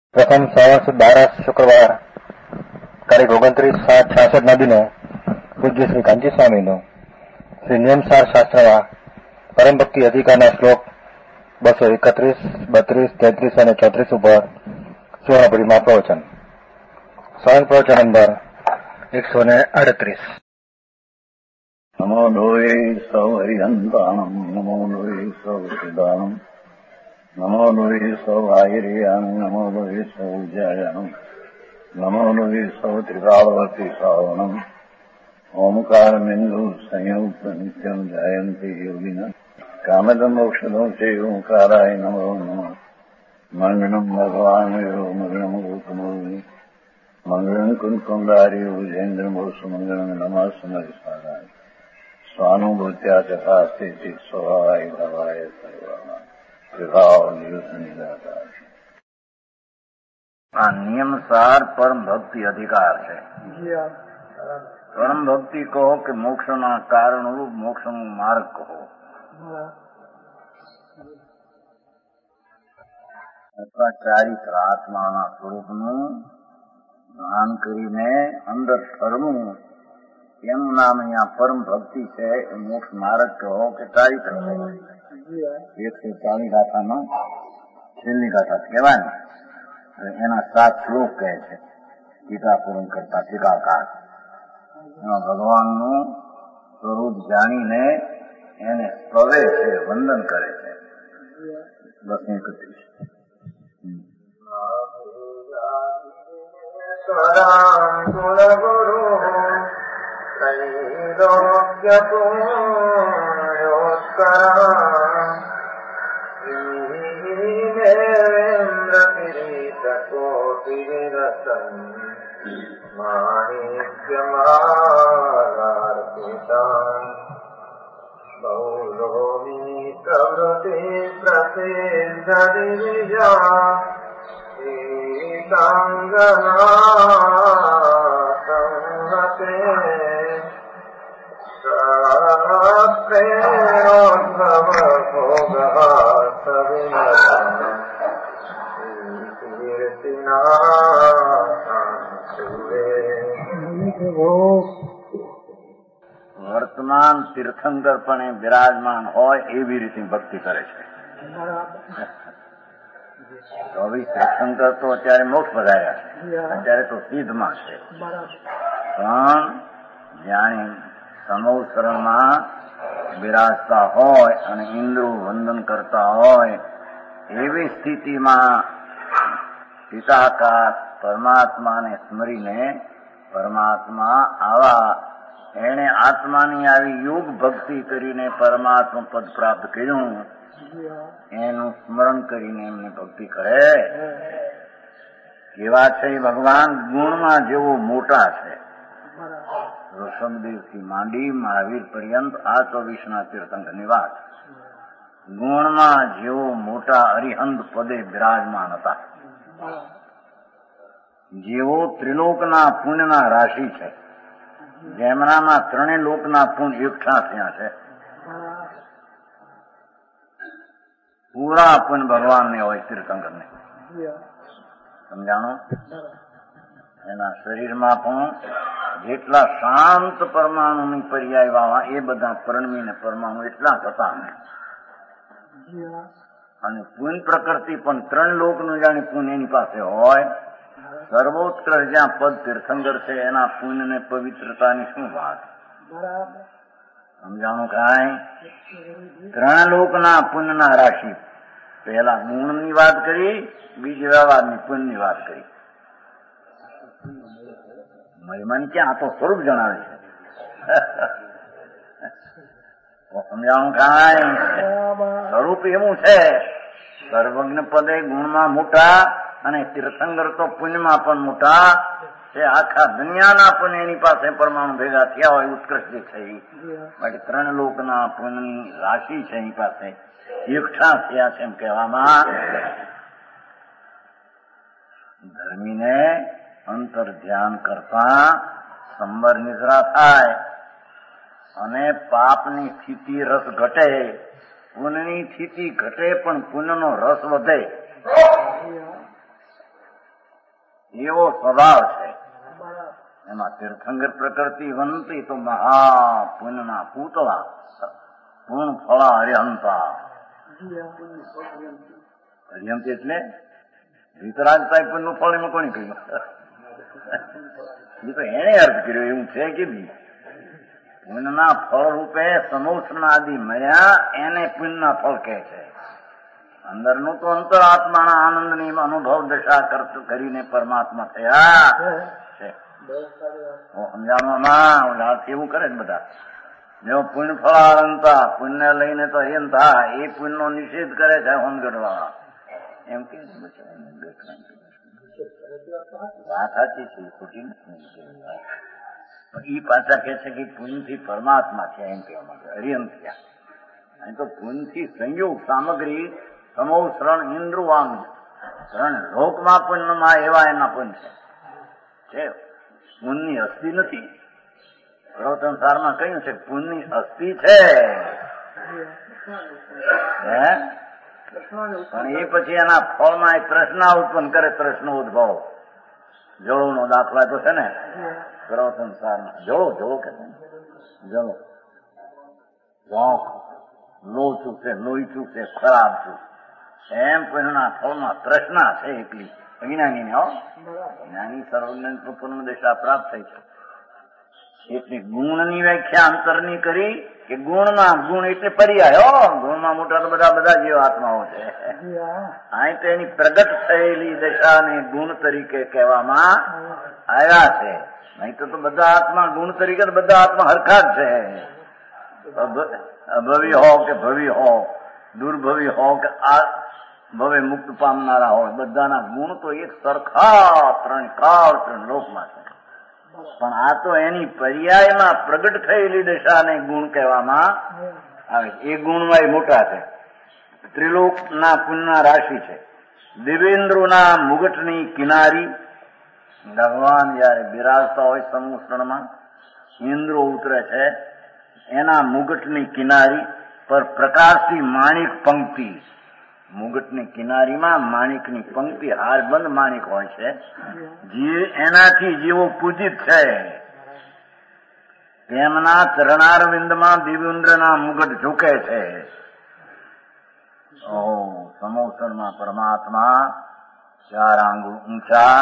પ્રથમ શ્રાવણ સુદ 12 શુક્રવાર તારીખ 29/7/66 દિને પૂજ્ય શ્રી કાંચી સ્વામીનો શ્રી નિયમસાર શાસ્ત્રમાં પરમ ભક્તિ અધિકારના શ્લોક 231, 32, 33 અને 34 ઉપર સુવર્ણપુરીમાં પ્રવચન. સ્વયં પ્રવચન નંબર 138. નમો લોહે સૌ હરિહંતાણમ, નમો લોહે સૌ સિદ્ધાણમ, નમો લોહે સૌ આહિર્યાન, નમો લોહે સૌ જયાનમ, નમો લોહે સૌ ત્રિકાળવતી શ્રાવણમ, ઓમકાર બિંદુ સંયુક્ત નિત્યમ જયંતિ યોગિન કામદમ મોક્ષદો છે ઓંકારાય નમો નમઃ. મંગળમ ભગવાન મંગળમ ગોતમોહિ મંગળમ કુંકુંદારી ભુજેન્દ્ર મોક્ષ મંગળમ નમઃ સમરિસારાય સ્વાનુભૂત્યા તથાસ્તિ સ્વભાવાય ભવાય સર્વમાં વિભાવ નિવૃત્ત નિરાકાર. આ નિયમસાર પરમ ભક્તિ અધિકાર છે. પરમ ભક્તિ કહો કે મોક્ષના કારણરૂપ મોક્ષનો માર્ગ કહો, અથવા ચારિત્ર આત્માના સ્વરૂપનું જ્ઞાન કરીને અંદર સરવું એનું નામ અહીંયા પરમ ભક્તિ છે. મોક્ષ માર્ગ કહો કે ચારિત્ર કહો. 140 ગાથામાં છેલ્લી ગાથા કહેવાય. એના 7 શ્લોક કહે છે ટીકા પૂર્ણ કરતા ટીકાકાર. એમાં ભગવાનનું સ્વરૂપ જાણીને એને સ્તવે છે, વંદન કરે છે. 231. ગુરુ त्रैलोक्य पुण्योत्करान्द्र किरीटकोटिरसम् माणिक्यमालार्पिताम् बहुलोमी प्रवृत्ति प्रसिद्ध दिविजा ीताङ्गनासंहते प्रेणोद्भवभोगः વર્તમાન તીર્થંકર પણ બિરાજમાન હોય એવી રીતે ભક્તિ કરે છે. તીર્થંકર તો અત્યારે મોક્ષ પધાર્યા છે, અત્યારે તો સિદ્ધમાં છે, પણ જાણે સમોસરમાં બિરાજતા હોય અને ઇન્દ્રો વંદન કરતા હોય એવી સ્થિતિમાં પિતાકાર પરમાત્માને સ્મરીને પરમાત્મા આવા એણે આત્માની આવી યોગ ભક્તિ કરીને પરમાત્મા પદ પ્રાપ્ત કર્યું એનું સ્મરણ કરીને એમને ભક્તિ કરે. કેવા છે ભગવાન? ગુણમાં જેવો મોટા છે. ઋષભદેવથી માંડી મહાવીર પર્યંત આ 24ના તીર્થંકરની વાત. ગુણમાં જેવો મોટા અરિહંત પદે બિરાજમાન હતા. જેવો ત્રિલોકના પુણ્યના રાશિ છે, જેમનામાં 3 લોકના પુણ્ય એકઠા થયા છે. પૂરા પુણ્ય ભગવાનને હોય તીર્થંકરને. સમજાણો? એના શરીરમાં પણ જેટલા શાંત પરમાણુની પર્યાય વાળા એ બધા પરણવીને પરમાણુ એટલા હતા. અને પુણ્ય પ્રકૃતિ પણ 3 લોકનું જાણે પુણ્ય એની પાસે હોય. સર્વોત્કૃષ્ટ જ્યાં પદ તીર્થંકર છે એના પુણ્ય ને પવિત્રતાની શું વાત? સમજાણું કાંઈ? 3 લોકના પુણ્યના રાશિ. પહેલા ગુણની વાત કરી, બીજી વ્યવહારની પુણ્યની વાત કરી. મહિમાન ક્યાં? આ તો સ્વરૂપ જણાવે છે. સમજાણું કાંઈ? સ્વરૂપ એવું છે, સર્વજ્ઞ પદે ગુણમાં મોટા અને તીર્થંકર તો પુણ્યમાં પણ મોટા છે. આખા દુનિયાના પુણ્ય એની પાસે પરમાણુ ભેગા થયા હોય ઉત્કૃષ્ટ જે છે. બાકી 3 લોકના પુણ્યની રાશિ છે એની પાસે એકઠા થયા છે એમ કહેવામાં. ધર્મીને અંતર ધ્યાન કરતા સંબર નિદ્રા થાય અને પાપની સ્થિતિ રસ ઘટે, પુણ્યની સ્થિતિ ઘટે પણ પુણ્યનો રસ વધે. એવો સ્વભાવ છે. એમાં તીર્થંકર પ્રકૃતિ વંતી તો મહાપુણ્યના પૂતળા પૂર્ણ ફળા હરિહંતા. હરિહંત એટલે વિતરાજ સાહેબ નું ફળ એમાં કોને કહ્યું? એ તો એને અર્થ કર્યો એવું છે કે પુણ્યના ફળ રૂપે સમોષણ આદિ મળ્યા એને પુણ્યના ફળ કહે છે. અંદરનું તો અંતરાત્માના આનંદની અનુભવ દશા કરીને પરમાત્મા થયા છે. સમજાવવામાં એવું કરે છે બધા. જો પુણ્ય ફળારંતા પુણ્ય લઈને તો એમ થાય એ પુણ્ય નો નિષેધ કરે છે હોમગઢવાળા એમ કે વાત સાચી છે, ખોટી નથી. એ પાછા કે છે કે પુણ્યથી પરમાત્મા છે એમ કહેવા માટે હરિયમ થયા. અહીં તો પુણ્યથી સંયોગ સામગ્રી સમો શરણ ઇન્દ્રુવાંગ શરણ લોકમાં પુણ્યમાં એવા એના પુણ્ય છે. પુણ્યની અસ્થિ નથી. પ્રવચન સારમાં કહ્યું છે પુણ્યની અસ્થિ છે પણ એ પછી એના ફળમાં એક પ્રશ્ન ઉત્પન્ન કરે. પ્રશ્નો ઉદ્ભવ જળો નો દાખલા તો છે ને પ્રવચન સારમાં. જળો કે જળો લોચું છે લોહીચું છે ખરાબ છું એમ કોઈના ફળમાં તૃષ્ણા છે એટલી જ્ઞાની હો. જ્ઞાની સર્વજ્ઞ દશા પ્રાપ્ત થઈ છે. એટલી ગુણની વ્યાખ્યા અંતરની કરી કે ગુણમાં ગુણ એટલે પર્યાય. ગુણમાં મોટા તો બધા જેવા આત્માઓ છે. અહીં તો એની પ્રગટ થયેલી દશાને ગુણ તરીકે કહેવામાં આવ્યા છે. નહીં તો બધા આત્મા ગુણ તરીકે બધા આત્મા હરખા જ છે. અભવી હો કે ભવી હો, દુર્ભવી હો કે આ ભવે મુક્ત પામનારા હોય, બધાના ગુણ તો એક સરખા ત્રણ કાળ ત્રણ લોકમાં છે. પણ આ તો એની પર્યાયમાં પ્રગટ થયેલી દશાને ગુણ કહેવામાં આવે. એ ગુણમાં એ મોટા છે. ત્રિલોકના પુણ્યના રાશિ છે. દિવ્યેન્દ્રોના મુગટની કિનારી ભગવાન જયારે બિરાજતા હોય સમુષણમાં ઇન્દ્રો ઉતરે છે. એના મુગટની કિનારી પર પ્રકાશથી માણિક પંક્તિ. મુગટની કિનારીમાં માણિકની પંક્તિ હારબંધ માણિક હોય છે. જે એનાથી જેવો પૂજિત છે તેમના ચરણારવિંદમાં દિવ્યેન્દ્રના મુગટ ઝૂકે છે. સમોસરમાં પરમાત્મા 4 આંગુળ ઊંચા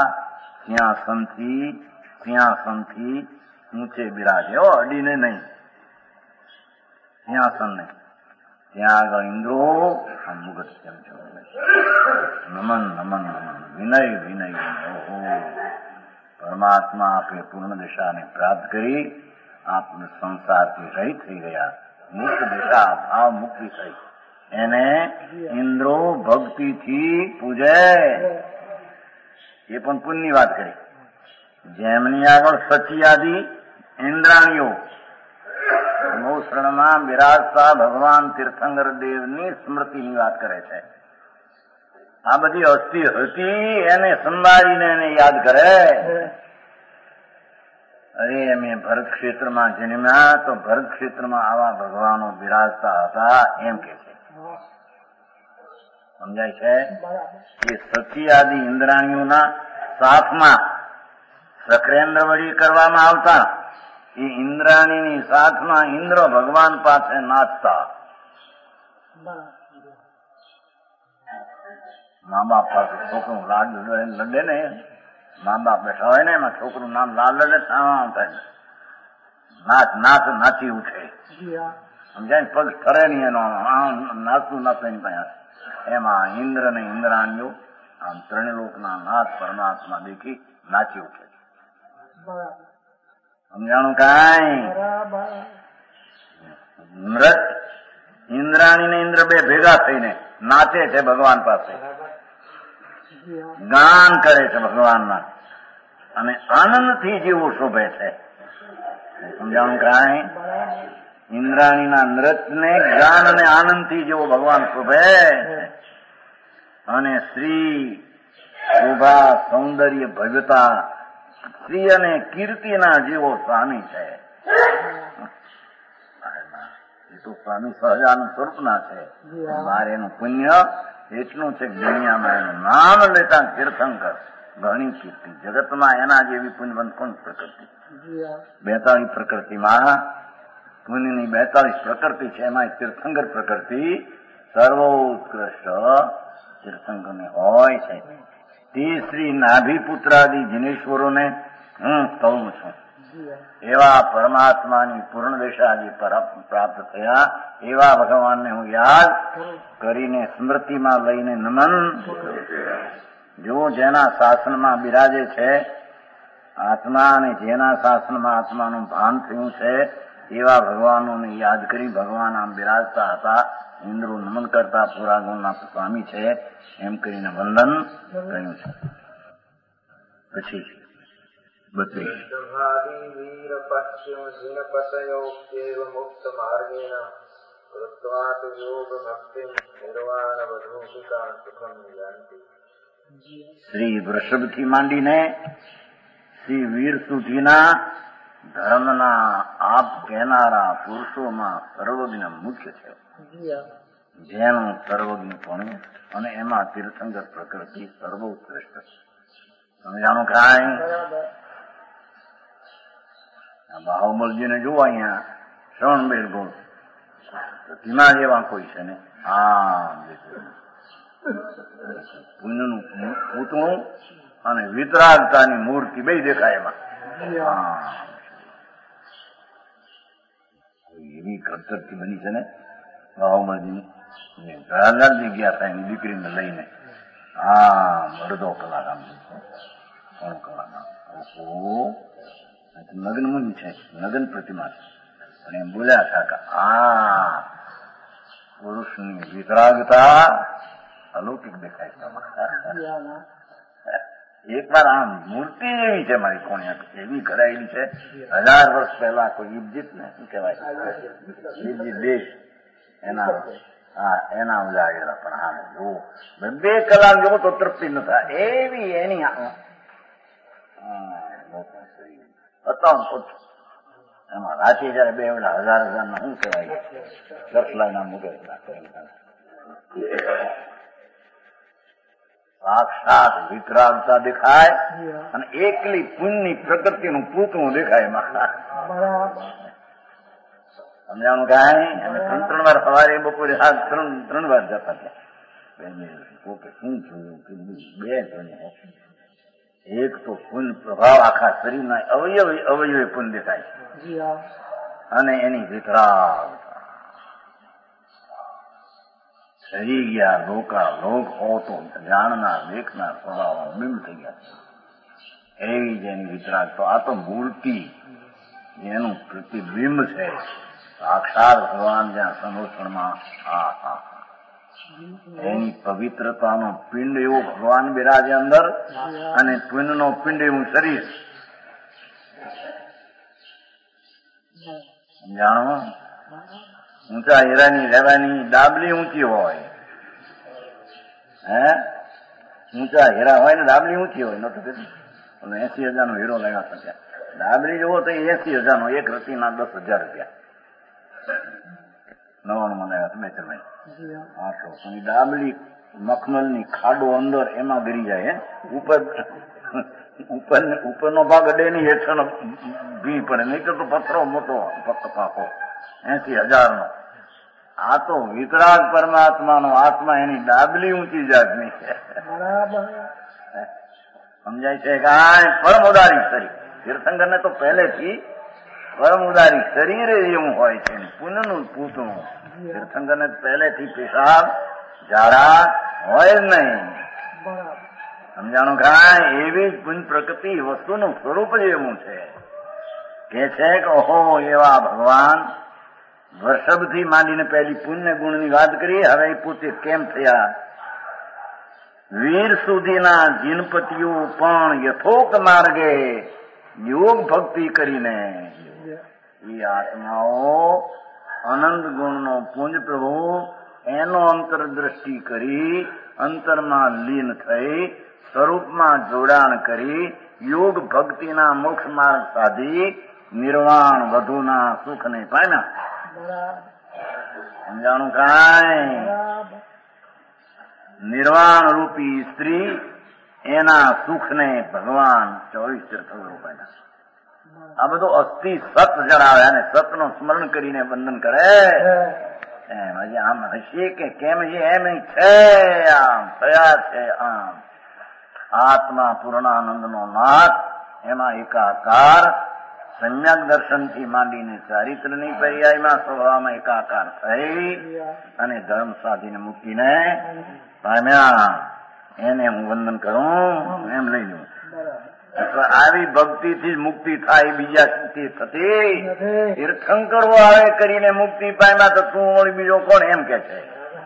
સિંહાસનથી ઊંચે બિરાજે. અડીને નહીં, સિંહાસન નહીં. ત્યાં આગળ ઇન્દ્રો આ મુગટ કેમ છે? નમન નમન નમન વિનય વિનય. ઓહો, પરમાત્મા આપે પૂર્ણ દિશાને પ્રાપ્ત કરી આપને સંસારથી રહિત થઈ ગયા. મુક્ત દિશા ભાવ મુક્તિ થઈ. એને ઇન્દ્રો ભક્તિથી પૂજે. એ પણ પુણ્યની વાત કરી. જેમની આગળ સચી આદિ ઇન્દ્રાણીઓ સમોષણમાં બિરાજતા ભગવાન તીર્થંકર દેવની સ્મૃતિની વાત કરે છે. આ બધી અસ્થિ હતી એને સંભાળીને એને યાદ કરે. અરે અમે ભરત ક્ષેત્રમાં જન્મ્યા તો ભરત ક્ષેત્રમાં આવા ભગવાનો બિરાજતા હતા એમ કે છે. સમજાય છે? એ સખી આદિ ઇન્દ્રાણીઓના સાથમાં સક્રેન્દ્ર વળી કરવામાં આવતા. એ ઇન્દ્રાણીની સાથમાં ઇન્દ્ર ભગવાન પાસે નાચતા. મા બાપ પાસે છોકરું લાડ લડે ને, મા બાપ બેઠા હોય ને એમાં છોકરું નામ લાડ લડે થાય. નાચી ઉઠે. સમજાય? પગ ઠરે નહીં એનો નાચતું એની પાસે. એમાં ઇન્દ્ર ને ઇન્દ્રાણીઓ આમ ત્રણલોકના નાથ પરમાત્મા દેખી નાચી ઉઠે. સમજાણું કાંઈ? નૃત ઇન્દ્રાણી ને ઇન્દ્ર બે ભેગા થઈને નાચે છે ભગવાન પાસે, ગાન કરે છે ભગવાનના અને આનંદથી જેવું શોભે છે. સમજાણું કાંઈ? ઇન્દ્રાણીના નૃત્યને ગાન અને આનંદથી જેવો ભગવાન શોભે અને શ્રી શોભા સૌંદર્ય ભવ્યતા શ્રી અને કીર્તિના જેવો સ્વામી છે. એ તો સ્વામી સહજાનંદ સ્વરૂપના છે. મારે એનું પુણ્ય એટલું છે કે દુનિયામાં એનું નામ લેતા તીર્થંકર ઘણી કીર્તિ. જગતમાં એના જેવી પુણ્યવંત કોણ પ્રકૃતિ? 42 પ્રકૃતિમાં પુણ્યની 42 પ્રકૃતિ છે. એમાં તીર્થંકર પ્રકૃતિ સર્વોત્કૃષ્ટ તીર્થંકરને હોય છે. તે શ્રી નાભિપુત્રાદિ જિનેશ્વરોને હું કહું છું. એવા પરમાત્માની પૂર્ણ દશા જે પ્રાપ્ત થયા એવા ભગવાનને હું યાદ કરીને સ્મૃતિમાં લઈને નમન. જો જેના શાસનમાં બિરાજે છે આત્મા અને જેના શાસનમાં આત્માનું ભાન થયું છે એવા ભગવાનોને યાદ કરી ભગવાન આમ બિરાજતા હતા. ઇન્દ્રો નમન કરતા પૂરા ગુણના સ્વામી છે એમ કરીને વંદન કર્યું છે. પછી 32 વીર પશ્ચિમ જીનપતયોક્તેવ મુક્ત માર્ગેણ કૃત્વાત યોગ ભક્તિ નિર્વાણ વધુપિકા સુખમ યાન્તિ. શ્રી વૃષભથી માંડીને શ્રી વીર સુધીના ધર્મના આપ કહેનારા પુરુષોમાં સર્વજ્ઞ મુખ્ય છે. જેનું સર્વજ્ઞપણું અને એમાં તીર્થંકર પ્રકૃતિ સર્વોત્કૃષ્ટ. સમજાણું કાંઈ? બાહુબલજીને જુઓ અહીંયા શ્રવણબેર ગોળ ધીમા જેવા કોઈ છે ને પુણ્યનું પૂતળું અને વિતરાગતાની મૂર્તિ બે દેખાય એમાં. એવી કડતરથી બની છે ને બાહુબલજીની. પ્રહલાદજી ગયા હતા એની દીકરીને લઈને. અડધો કલાક આમ 3 કલાક નગ્ન મુનિ છે, નગ્ન પ્રતિમા છે. પણ એમ બોલ્યા હતા કે આ પુરુષની વિતરાગતા અલૌકિક દેખાય છે. એક વાર આમ મૂર્તિ એવી છે મારી કોણિયા એવી કરાયેલી છે 1000 વર્ષ પહેલા કોઈ ઇજિપ્ત ને શું કહેવાય ઇજિપ્ત દેશ એના ઉજાગેલા. પણ હા જો 2 કલાક જેવો તો તૃપ્તિ ન થાય એવી એની એમાં રાતે જયારે 2 1000 ના શું કહેવાય દર્શલાઈના મુગે સાક્ષાત વિતરાગતા દેખાય અને એકલી પુણ્યની પ્રકૃતિનું પૂતળું દેખાય એમાં. સમજાણું કાંઈ? અને 3 વાર સવારે બપોરે 3 વાર જતા હતા. શું જોયું? 2 જોયું. એક તો પુણ્ય પ્રભાવ આખા શરીરના અવયવે પુણ્ય દેખાય અને એની વિતરાગતા સરી ગયા લોક હોતો જાણનાર દેખનાર સ્વભાવ બિંબ થઈ ગયા. એવી જેની વિતરાગ તો આ તો મૂર્તિ જેનું પ્રતિબિંબ છે સાક્ષાત ભગવાન જ્યાં સંરોષણમાં એની પવિત્રતાનો પિંડ એવો ભગવાન બિરાજે અંદર અને પુણ્યનો પિંડ એવું શરીર. જાણો ઊંચા હીરાની રહેવાની ડાબલી ઊંચી હોય ઊંચા હીરા હોય ને ડાબલી ઊંચી હોય. નતો 80,000 નો હીરો લાગ્યા શક્યા. ડાબલી જોવો તો 80,000 નો, એક રતીના 10,000 રૂપિયા. 99 લાગ્યા મેચરભાઈ 800. ડાબલી મખમલની ખાડો અંદર એમાં ગરી જાય. ઉપરનો ભાગ અડે નહીં, હેઠળનો ભી પડે. નહીં તો પથ્થરો મોટો પાકો 80,000 નો. આ તો વિતરાગ પરમાત્માનો આત્મા એની ડાબલી ઊંચી જાતની છે. સમજાય છે? કાંઈ પરમ ઉદારી શરીર. તીર્થંકર ને તો પહેલેથી પરમ ઉદારી શરીર એવું હોય છે. પુણ્યનું પૂતળું તીર્થંકર ને પહેલેથી પેશાબ ઝાડા હોય જ નહીં. સમજાણું? કાંઈ એવી જ પુણ્ય પ્રકૃતિ વસ્તુનું સ્વરૂપ જ એવું છે કે છે કે ઓહો એવા ભગવાન વર્ષભથી માંડીને પહેલી પુણ્ય ગુણની વાત કરી. હવે પોતે કેમ થયા? વીર સુધીના જીનપતિઓ પણ યથોક્ત માર્ગે યોગ ભક્તિ કરીને એ આત્માઓ અનંત ગુણનો પુંજ પ્રભુ એનો અંતરદ્રષ્ટિ કરી અંતરમાં લીન થઈ સ્વરૂપમાં જોડાણ કરી યોગ ભક્તિના મોક્ષ માર્ગ સાધી નિર્વાણ વધુના સુખને પામ્યા. સમજાણું કાંઈ? નિર્વાણ રૂપી સ્ત્રી એના સુખને ભગવાન 24 તીર્થો રૂપાયા. આ બધું અસ્થિ સત જણાવે અને સતનું સ્મરણ કરીને વંદન કરે. એમ હજી આમ હશે કે કેમ છે એમ છે, આમ થયા છે આમ. આત્મા પૂર્ણાનંદનો નાથ, એમાં એકાકાર સમ્યક દર્શનથી માંડીને ચારિત્રની પર્યાયમાં સ્વભાવમાં એકાકાર થઈ અને ધર્મ સાધીને મુક્તિને પામ્યા. એને હું વંદન કરું એમ લઈ લઉં. અથવા આવી ભક્તિથી જ મુક્તિ થાય, બીજા સુધી થતી. તીર્થંકરો આવે કરીને મુક્તિ પામ્યા તો તું ઓળી બીજો કોણ એમ કે છે.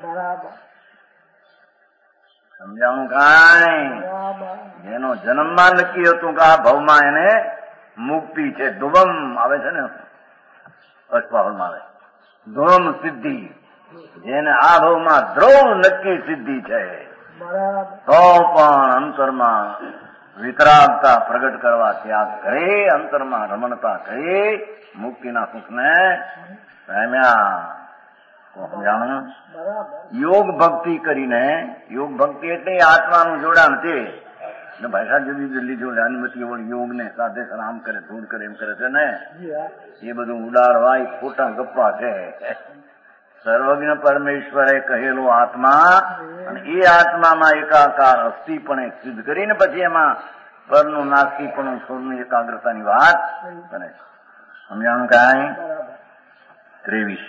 સમજાણું કાંઈ? જેનો જન્મમાં નક્કી હતું કે આ ભાવમાં એને મુક્તિ છે, ધુવમ આવે છે ને અષ્ટપાવનમાં આવે ધુવમ સિદ્ધિ, જેને આ ભાવમાં ધ્રુવ નક્કી સિદ્ધિ છે, તો પણ અંતરમાં વિતરાગતા પ્રગટ કરવા ત્યાગ કરી, અંતરમાં રમણતા કરી મુક્તિના સુખને પામ્યા. સમજાણું? યોગ ભક્તિ કરીને, યોગ ભક્તિ એટલે આત્માનું જોડાણ છે. ભાષા જુદી જુદી જોડે અનુમતિ વળી યોગ ને સાધે આમ કરે ધૂળ કરે એમ કરે છે ને, એ બધું ઉડાડવા એ ખોટા ગપ્પા છે. સર્વજ્ઞ પરમેશ્વરે કહેલો આત્મા અને એ આત્મામાં એકાકાર અસ્થિપણે સિદ્ધ કરીને પછી એમાં પરનું નાસ્તિકપણું સ્વરની એકાગ્રતાની વાત કરે. સમજાણું કાંઈ? 23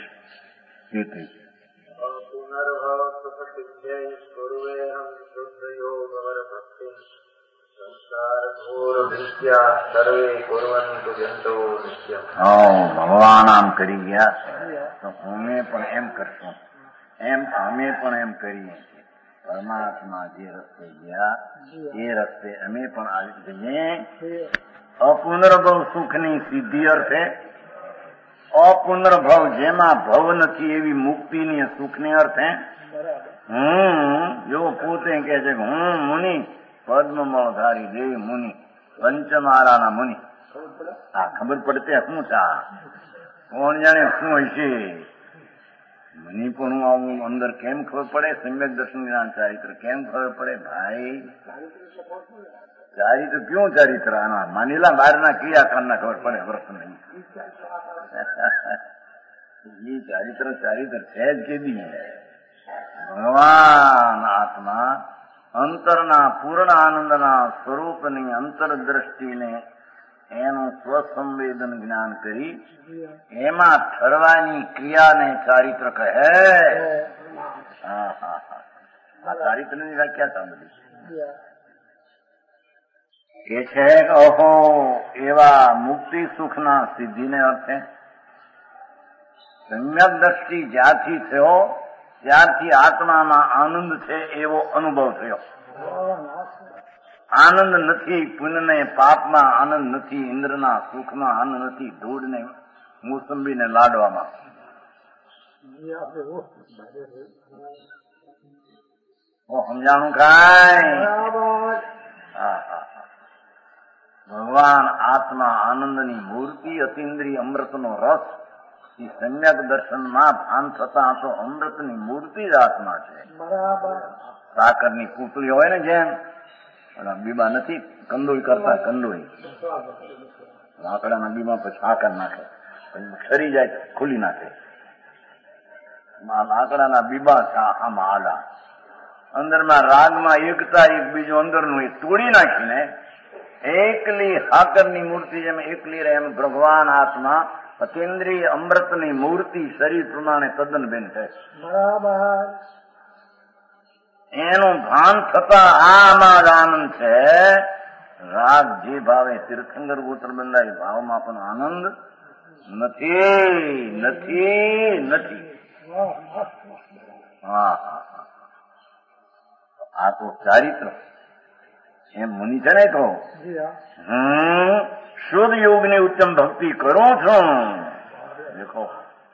પુનર્ભવ સુખસિદ્ધ્ય ગુરુવેહમ શુદ્ધ યોગવર ભક્તિ સંસાર ઘોર ભીત્યા સર્વે કુર્વન્તુ જંતો નિત્યમ. ભગવાન આમ કરી ગયા તો અમે પણ એમ કરશું, એમ અમે પણ એમ કરીએ છીએ. પરમાત્મા જે રસ્તે ગયા એ રસ્તે અમે પણ આવી જઈએ. અપુનર્ભવ સુખની સિદ્ધિ અર્થે, અપુનર્ભવ જેમાં ભવ નથી એવી મુક્તિની સુખની અર્થે જો પોતે કે છે કે હું મુનિ પદ્મમળધારી દેવ મુનિ પંચમારાના મુનિ. આ ખબર પડતે શું છે? કોણ જાણે શું હશે? મને પણ હું આવું અંદર કેમ ખબર પડે? સમ્યક દર્શન જ્ઞાન ચારિત્ર કેમ ખબર પડે? ભાઈ ચારિત્ર ક્યું ચારિત્ર? આના માનીલા બહારના ક્રિયાકારના ખબર પડે, વર્ષ નહીં. એ ચારિત્ર ચારિત્ર છે જ કેદી? ભગવાન આત્મા અંતરના પૂર્ણ આનંદના સ્વરૂપની અંતરદ્રષ્ટિને એનું સ્વસંવેદન જ્ઞાન કરી એમાં ઠરવાની ક્રિયાને ચારિત્ર કહે. આ ચારિત્રની વ્યાખ્યા સાંભળી એ છે કે ઓહો એવા મુક્તિ સુખના સિદ્ધિને અર્થે સમ્યક દ્રષ્ટિ જ્યાંથી થયો ત્યારથી આત્મામાં આનંદ છે એવો અનુભવ થયો. આનંદ નથી પુણ્યને પાપમાં, આનંદ નથી ઇન્દ્રના સુખમાં, આનંદ નથી ધૂળને મોસંબીને લાડવામાં. સમજાણું કાંઈ? ભગવાન આત્મા આનંદની મૂર્તિ, અતિન્દ્રિય અમૃતનો રસ. એ સમ્યક દર્શનમાં ભાન થતા તો અમૃતની મૂર્તિ જ આત્મા છે. સાકરની પૂતળી હોય ને, જેમ બીબા નથી કંદોઈ કરતા, કંદોઈ લાકડાના બીબા પછી સાકર નાખે, ઠરી જાય ખુલી નાખે. લાકડાના બીબા આમાં આલા અંદરમાં રાગમાં એકતા, એક બીજું અંદરનું એ તોડી નાખીને એકલી સાકરની મૂર્તિ જેમ એકલી રહે એમ ભગવાન આત્મા અતિન્દ્રિય અમૃતની મૂર્તિ શરીર પ્રમાણે તદ્દન બેન છે. બરાબર. એનું ભાન થતા આમાં જ આનંદ છે. રાગ જે ભાવે તીર્થંકર ગોત્ર બંધાય ભાવમાં પણ આનંદ નથી, નથી, નથી. આ તો ચારિત્ર એમ મુનિ છે ને. તો શુદ્ધ યોગની ઉત્તમ ભક્તિ કરું છું. દેખો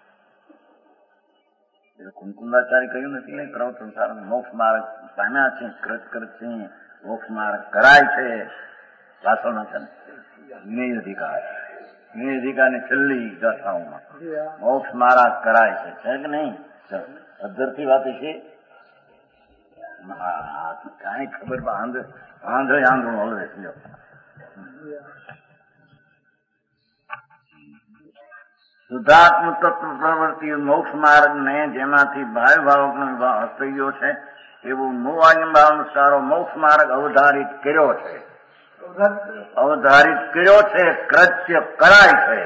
કુંકુંદાચાર્ય કહ્યું નથી ને, ક્રૌ સંસાર મોક્ષ માર્ગ પામ્યા છે, કૃત કૃત છે, મોક્ષ માર્ગ કરાય છે. વાસણો છે ને વિનય અધિકારની છેલ્લી ગાથાઓમાં મોક્ષ માર્ગ કરાય છે કે નહીં? અધરથી વાત છે કાંઈ ખબર આંધળું હલવે છે. શુદ્ધાત્મ તત્વ પ્રવૃત્તિ મોક્ષ માર્ગ ને જેમાંથી ભાવ ભાવકનો વિભાગ થઈ ગયો છે એવું મૂળાયમ ભાવનુસારો મોક્ષ માર્ગ અવધારિત કર્યો છે. કૃત્ય કરાય છે.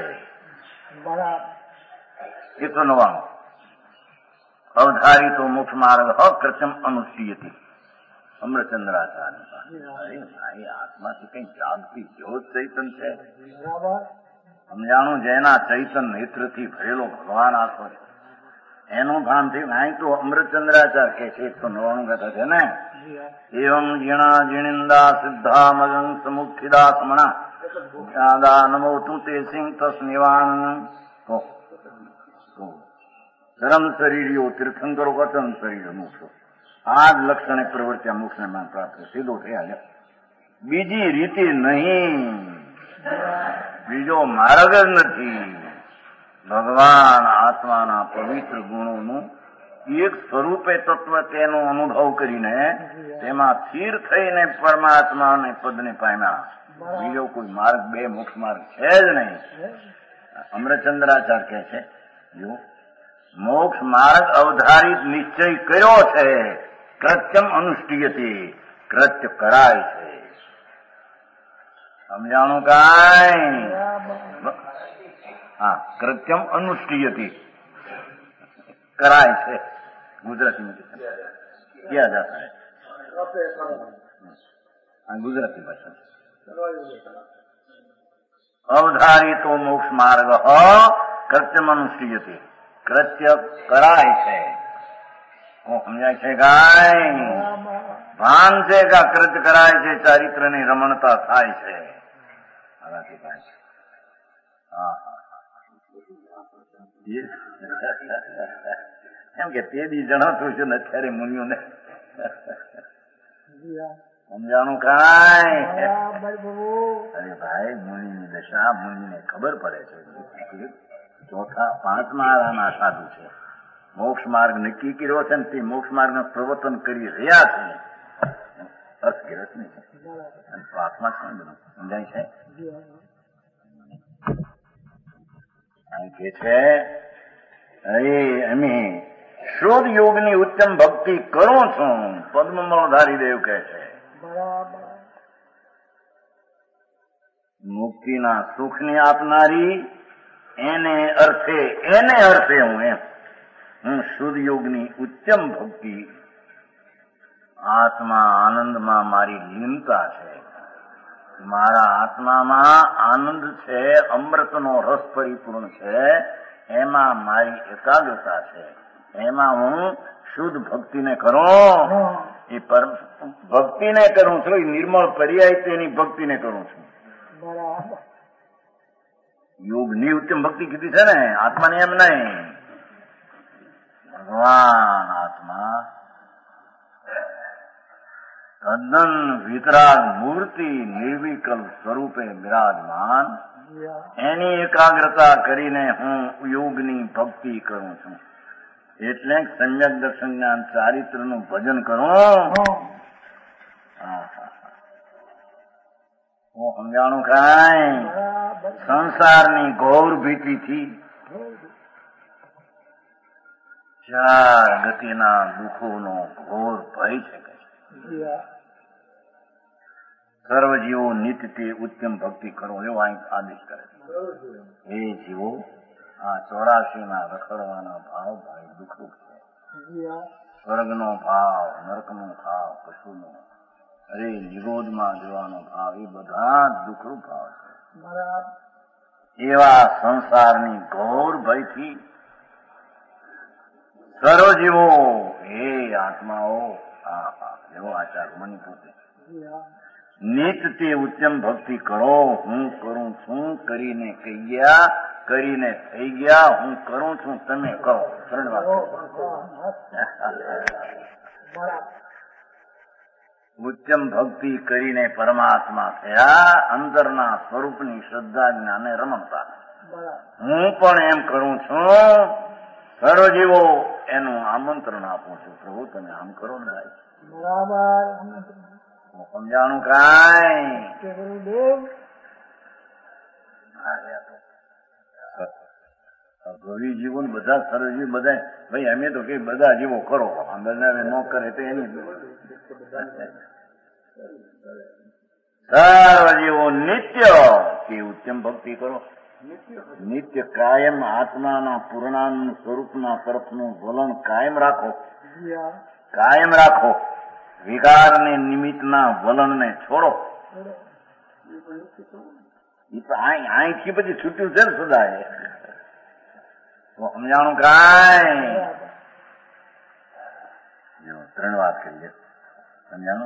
એ તો નવાનું અવધારિતો મોક્ષ માર્ગ અકૃત્યમ અનુષ્ઠિયતી. અમૃતચંદ્રાચાર્ય ભાઈ આત્માથી કઈ જાગતી જ્યોત ચૈતન છે. સમજાણું જેના ચૈતન નેત્રથી ભરેલો ભગવાન આખો છે એનું ભાન થયું. અહીં તો અમૃતચંદ્રાચાર્ય કે છે તો નવાનું કહેતા છે ને એવમ જીણા જીણિંદા સિદ્ધા મગન સમુખિદા સમણા દાદા નમો તું તે સિંહ તસ નિવાણ ધરમ શરીરીઓ તીર્થંકરો કથમ શરીર મોક્ષો. આ જ લક્ષણે પ્રવૃત્તિ મોક્ષને માન પ્રાપ્ત સીધો થયા. બીજી રીતે નહીં, બીજો માર્ગ જ નથી. ભગવાન આત્માના પવિત્ર ગુણોનું એક સ્વરૂપે તત્વ તેનો અનુભવ કરીને તેમાં સ્થિર થઈને પરમાત્માને પદને પામ્યા. બીજો કોઈ માર્ગ, બે મોક્ષ માર્ગ છે જ નહીં. અમૃતચંદ્રાચાર્ય કહે છે જો મોક્ષ માર્ગ અવધારિત નિશ્ચય કર્યો છે. કૃત્યમ અનુષ્ઠિયતી, કૃત્ય કરાય છે. સમજાણું કાંઈ? હા, કૃત્યમ અનુષ્ઠિયતી કરાય છે. ગુજરાતીમાં ક્યાં જાતા હૈ ગુજરાતી ભાષા અવધારિતો મોક્ષ માર્ગ કૃત્યમ અનુષ્ઠિયતી, કૃત્ય કરાય છે. સમજાય છે કાંઈ? ભાન છે કે કૃત્ય કરાય છે, ચારિત્રની રમણતા થાય છે. એમ કે તે દી જણાતું છે ને અત્યારે મુનિઓને સમજાણું કાંઈ? અરે ભાઈ મુનિની દશા મુનિને ખબર પડે છે. ચોથા પાંચમા આરાના સાધુ છે. મોક્ષ માર્ગ નક્કી કર્યો છે ને તે મોક્ષ માર્ગનું પ્રવર્તન કરી રહ્યા છે. અર્થગીરસ નહીં છે. આત્મા છે સમજાય છે. કે છે અમે શુદ્ધ યોગની ઉત્તમ ભક્તિ કરું છું. પદ્મમળધારી દેવ કહે છે મુક્તિના સુખની આપનારી એને અર્થે હું શુદ્ધ યોગની ઉત્તમ ભક્તિ. આત્મા આનંદમાં મારી લીનતા છે. મારા આત્મામાં આનંદ છે, અમૃતનો રસ પરિપૂર્ણ છે. એમાં મારી એકાગ્રતા છે. એમાં હું શુદ્ધ ભક્તિને કરું. એ ભક્તિને કરું છું. એ નિર્મળ પર્યાય તેની ભક્તિને કરું છું. યોગની ઉત્તમ ભક્તિ કીધી છે ને, આત્માની એમ નહીં. ભગવાન આત્મા તદ્દન વિતરાગ મૂર્તિ નિર્વિકલ્પ સ્વરૂપે બિરાજમાન. એની એકાગ્રતા કરીને હું યોગની ભક્તિ કરું છું. એટલે સમ્યક દર્શન જ્ઞાન ચારિત્રનું ભજન કરું. હું સમજાણું કાંઈ? સંસારની ઘોર ભીતિથી ચાર ગતિના દુઃખોનો ઘોર ભય છે. સર્વજીવો નિત્ય તે ઉત્તમ ભક્તિ કરો એવો આદેશ કરે છે. એ જીવો આ 84 ના રખડવાના ભાવ ભાઈ દુઃખરૂપ છે. સ્વર્ગનો ભાવ, નરકનો ભાવ, પશુનો, અરે નિરોધમાં જવાનો ભાવ, એ બધા દુઃખરૂપ ભાવ છે. એવા સંસારની ઘોર ભયથી સર્વજીવો હે આત્માઓ એવો આચાર મની પોતે નિત્ય તે ઉત્તમ ભક્તિ કરો. હું કરું છું કરીને કહી ગયા, કરીને થઈ ગયા. હું કરું છું, તમે કહો. ત્રણ વાત. ઉત્તમ ભક્તિ કરીને પરમાત્મા થયા. અંદરના સ્વરૂપની શ્રદ્ધા જ્ઞાને રમણતા. હું પણ એમ કરું છું. સર્વજીવો એનું આમંત્રણ આપું છું. પ્રભુ તમે આમ કરો ને ભાઈ. બરાબર. સમજાણું કાંઈ? ગુરુદેવ ભવી જીવો ને બધા સરજીવ બધા ભાઈ અમે તો કે બધા જીવો કરો બધા ન કરે તો એની સર્વ જીવો નિત્ય કે ઉત્તમ ભક્તિ કરો. નિત્ય કાયમ આત્માના પૂર્ણાનંદ સ્વરૂપના તરફનું વલણ કાયમ રાખો. કાયમ રાખો. વિકારને નિમિત્તના વલણને છોડો. અહીંથી પછી છૂટ્યું છે ને સદાય તો સમજાણું કાંઈ? 3 વાત કરીએ. સમજાણું?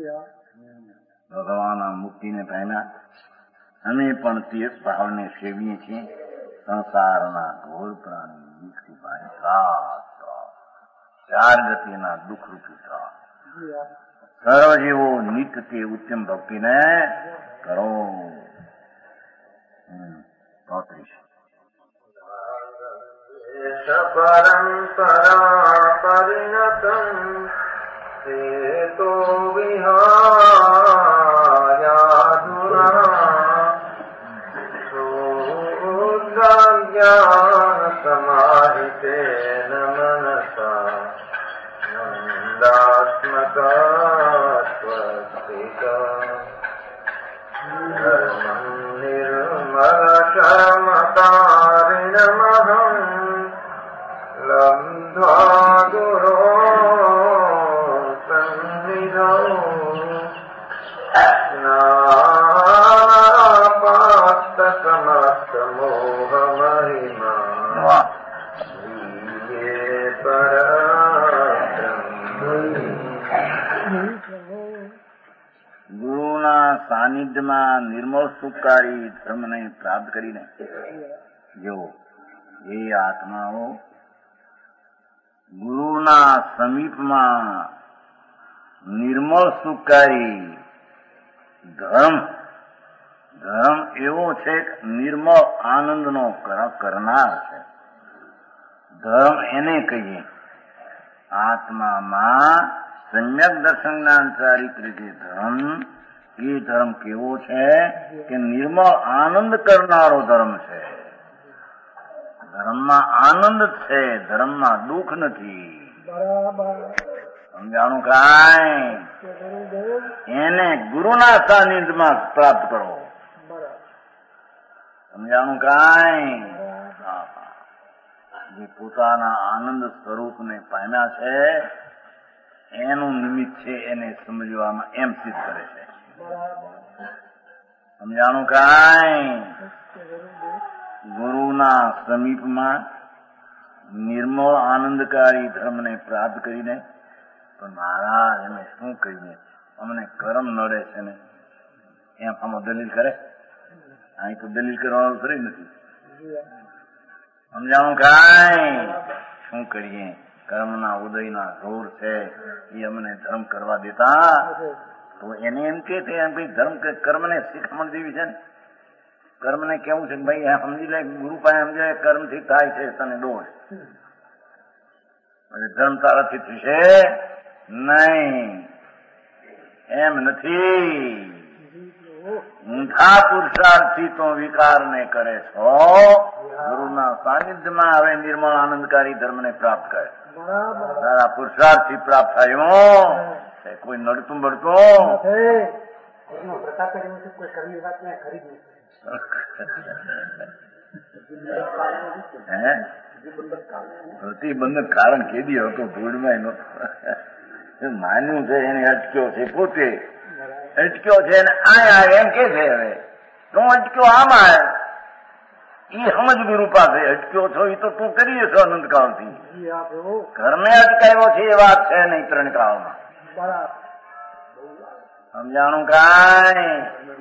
ભગવાન મુક્તિને પામ્યા અમે પણ તે ભાવને સેવીએ છીએ. સંસારના ઘોર પ્રાણી મુક્તિભાઈ ત્રાસ 4 ગતિના દુઃખરૂપી ત્રાસ. સર્વ જેવો નિત્ય તે ઉત્તમ ભક્તિને કરો. 33 પરંપરા પરિણતમ હેતો વિહાયાધુના જ્ઞાન સમાહિતેન મનસા નંદાત્મકા સ્વસ્તિકા ધર્મં નિર્મલ શર્મકારિણમહં લબ્ધ્વા ગુરો સન્નિધો સ્નાપાસ્ત સમસ્ત મોહ મહિમા લીયે ગુરુના સાનિધ્યમાં નિર્મળ સુખકારી ધર્મને પ્રાપ્ત કરીને જો એ આત્માઓ ગુરુના સમીપમાં નિર્મળ સુખકારી ધર્મ એવો છે કે નિર્મળ આનંદનો કરનાર છે. ધર્મ એને કહીએ. આત્મામાં સમ્યક દર્શન જ્ઞાન ચારિત્ર્ય જે ધર્મ એ ધર્મ કેવો છે કે નિર્મળ આનંદ કરનારો ધર્મ છે. ધર્મમાં આનંદ છે, ધર્મમાં દુઃખ નથી. સમજાણું કાંઈ? એને ગુરુના સાનિધ્યમાં પ્રાપ્ત કરો. સમજાણું કાંઈ? જે પોતાના આનંદ સ્વરૂપને પામ્યા છે એનું નિમિત્ત છે એને સમજવામાં એમ સિદ્ધ કરે છે. સમજાણું કાંઈ? ગુરુના સમીપમાં નિર્મળ આનંદકારી ધર્મને પ્રાપ્ત કરીને પણ મહારાજ અમે શું કહીએ અમને કર્મ નડે છે ને એમ આમાં દલીલ કરે. અહીં તો દલીલ કરવાનું ફરી નથી. સમજાણું કાંઈ? શું કરીએ? કર્મના ઉદયના જોર છે એ અમને ધર્મ કરવા દેતા તો એને એમ કે ધર્મ કર્મને શિખામણ દેવી છે ને. કર્મને કેવું છે કે ભાઈ સમજી લે ગુરુ પાસે સમજે કર્મથી થાય છે તને દોષ ધર્મ તારાથી થશે નહીં. એમ નથી. ઊંધા પુરુષાર્થથી તો વિકારને કરે છો. ગુરુના સાનિધ્યમાં હવે નિર્મળ આનંદકારી ધર્મને પ્રાપ્ત કરે. તારા પુરુષાર્થથી પ્રાપ્ત થયો. કોઈ નડતું બળતું પ્રતિબંધક કારણ કેદી હતો ભૂલમાં નતો માન્યું છે એને અટક્યો છે પોતે અટક્યો છે ને આ એમ કે છે હવે તું અટક્યો આમાં એ સમજ ગુરુ પાસે અટક્યો છો એ તો તું કરીએ છો અનંતકાળથી. ઘરને અટકાયો છે એ વાત છે નહીં 3 કાળમાં. સમજાણું કાંઈ?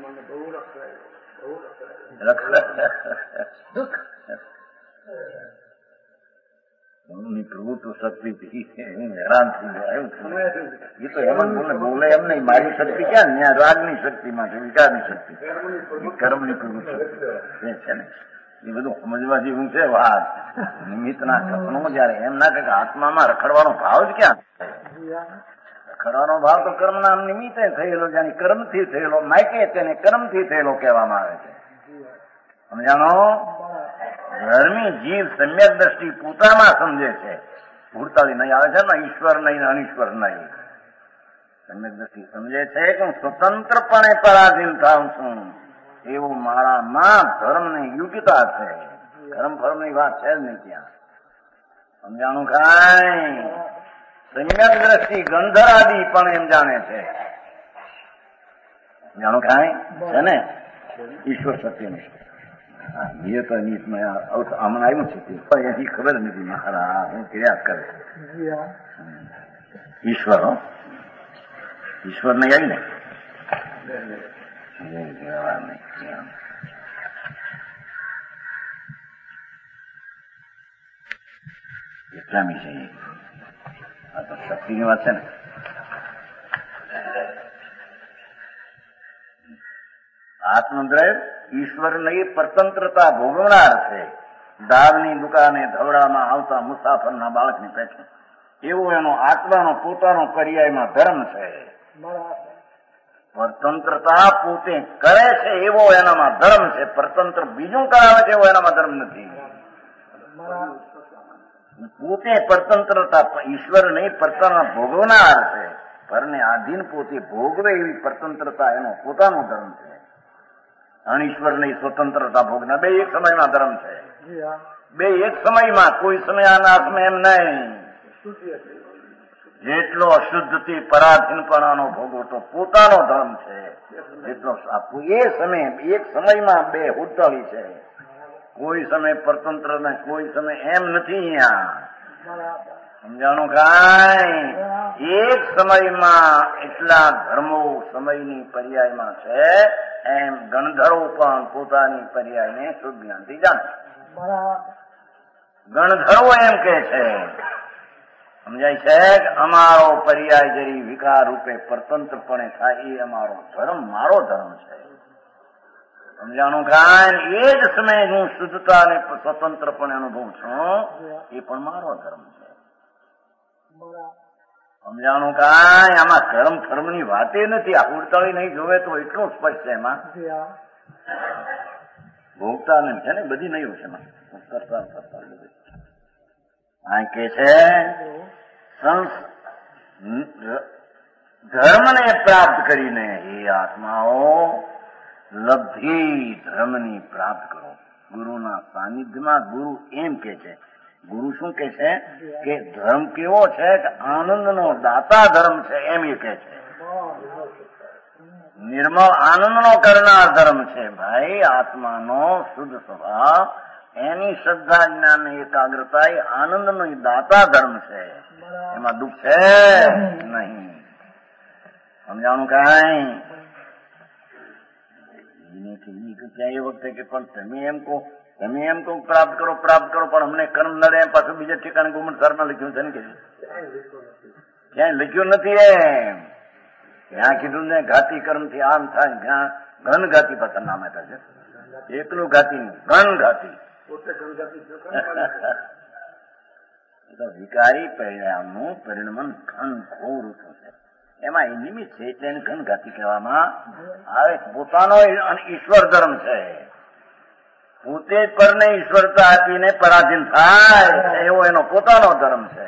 પ્રભુ તો શક્તિ હું હેરાન થઈ ગયો. એ તો એમ બોલે એમ નહીં. મારી શક્તિ ક્યાં ત્યાં રાગની શક્તિમાં છે, વિકારની શક્તિ, કર્મની પ્રભુ શક્તિ છે ને એ બધું સમજવા જેવું છે. વાત નિમિત્તના કપણું જયારે એમ ના કે આત્મામાં રખડવાનો ભાવ જ ક્યાં ખડાનો ભાવ તો કર્મના નિમિત્તે થયેલો, જાણે કર્મથી થયેલો, માયકે તેને કર્મથી થયેલો કહેવામાં આવે છે. સમજાણો? ધર્મી જીવ સમ્યક દ્રષ્ટિ પોતામાં સમજે છે. ભૂરતાળી નહીં આવે છે ને, ઈશ્વર નહીં ને અનિશ્વર નહીં. સમ્યક દ્રષ્ટિ સમજે છે કે હું સ્વતંત્રપણે પરાધીન થાઉં છું, એવું મારામાં ધર્મની યોગ્યતા છે. ધર્મ ફર્મની વાત છે જ નહીં ત્યાં. સમજાણું કાંઈ? સમ્યક દ્રષ્ટિ ગંધરાદી પણ એમ જાણે છે. જાણું કાંઈ છે ને? ઈશ્વર સત્યનું એ તો હમણાં આવ્યું છે એની ખબર નથી. મારા હું ક્રિયા કરે ઈશ્વર ઈશ્વર નહીં આવી ને એટલામી છે. આ તો શક્તિની વાત છે ને. આત્મદ્રય ઈશ્વર નહીં પરતંત્રતા ભોગવનાર છે. દાળની દુકાને ધવડામાં આવતા મુસાફરના બાળકની પેટે એવો એનો આત્માનો પોતાનો પર્યાયમાં ધર્મ છે. પરતંત્રતા પોતે કરે છે એવો એનામાં ધર્મ છે. પરતંત્ર બીજું કરાવે છે એવો એનામાં ધર્મ નથી. પોતે પરતંત્રતા ઈશ્વર નહીં પરતંત્ર ભોગવનાર છે. પરને આધીન પોતે ભોગવે એવી પરતંત્રતા એનો પોતાનો ધર્મ છે. અનિશ્વર નહીં સ્વતંત્રતા ભોગના બે એક સમયમાં ધર્મ છે. બે એક સમયમાં, કોઈ સમય આના સમય એમ નહીં. જેટલો અશુદ્ધથી પરાધીનપણાનો ભોગવો તો પોતાનો ધર્મ છે. જેટલો એ સમય એક સમયમાં બે ઉતળી છે. કોઈ સમય પરતંત્ર ને કોઈ સમય એમ નથી. અહીંયા સમજાણું કાંઈ? એક સમયમાં એટલા ધર્મો સમયની પર્યાયમાં છે. એમ ગણધરો પણ પોતાની પર્યાયને શુદ્ધ જ્ઞાનથી જાણે. ગણધરો એમ કે છે, સમજાય છે કે અમારો પર્યાય જરી વિકાર રૂપે પરતંત્રપણે થાય એ અમારો ધર્મ, મારો ધર્મ છે. સમજાણું કાંઈ? એ જ સમયે હું શુદ્ધતા અને સ્વતંત્રપણે અનુભવ છું, એ પણ મારો ધર્મ છે. સમજાણું કાંઈ? આમાં કર્મ ફર્મની વાતે નથી. આ ઉડતાળી નહીં જોવે તો એટલું સ્પષ્ટ છે. એમાં ભોગતા ને છે ને બધી નહીં છે. એમાં કરતા આ કે છે ધર્મને પ્રાપ્ત કરીને એ આત્માઓ લબ્ધિ ધર્મની પ્રાપ્ત કરો. ગુરુના સાનિધ્યમાં ગુરુ એમ કે છે. ગુરુ શું કે છે કે ધર્મ કેવો છે કે આનંદનો દાતા ધર્મ છે. એમ એ કે છે. નિર્મળ આનંદનો કરનાર ધર્મ છે. ભાઈ આત્માનો શુદ્ધ સ્વભાવ, એની શ્રદ્ધા જ્ઞાન એકાગ્રતા એ આનંદનો દાતા ધર્મ છે. એમાં દુઃખ છે નહીં. સમજાણું કાંઈ? એ વખતે કે પણ તમે એમ કહો પ્રાપ્ત કરો પણ અમને કર્મ નડે એમ પાછું બીજા ઠેકાણે ગુમટ સારમાં લખ્યું છે ને કે ક્યાંય લખ્યું નથી. એમ ત્યાં કીધું ને ઘાતી કર્મ થી આમ થાય. ત્યાં ઘન ઘાતી પાછા નામ આપ્યા છે. એકલું ઘાતી નહીં, ઘન ઘાતી. વિકારી પરિણામનું પરિણમન ઘન ઘોર થશે. એમાં એ નિમિત્ત છે એટલે એને ઘન ઘાતી કહેવામાં આવે. પોતાનો ઈશ્વર ધર્મ છે. પોતે જ પરને ઈશ્વરતા આપીને પરાધીન થાય એવો એનો પોતાનો ધર્મ છે.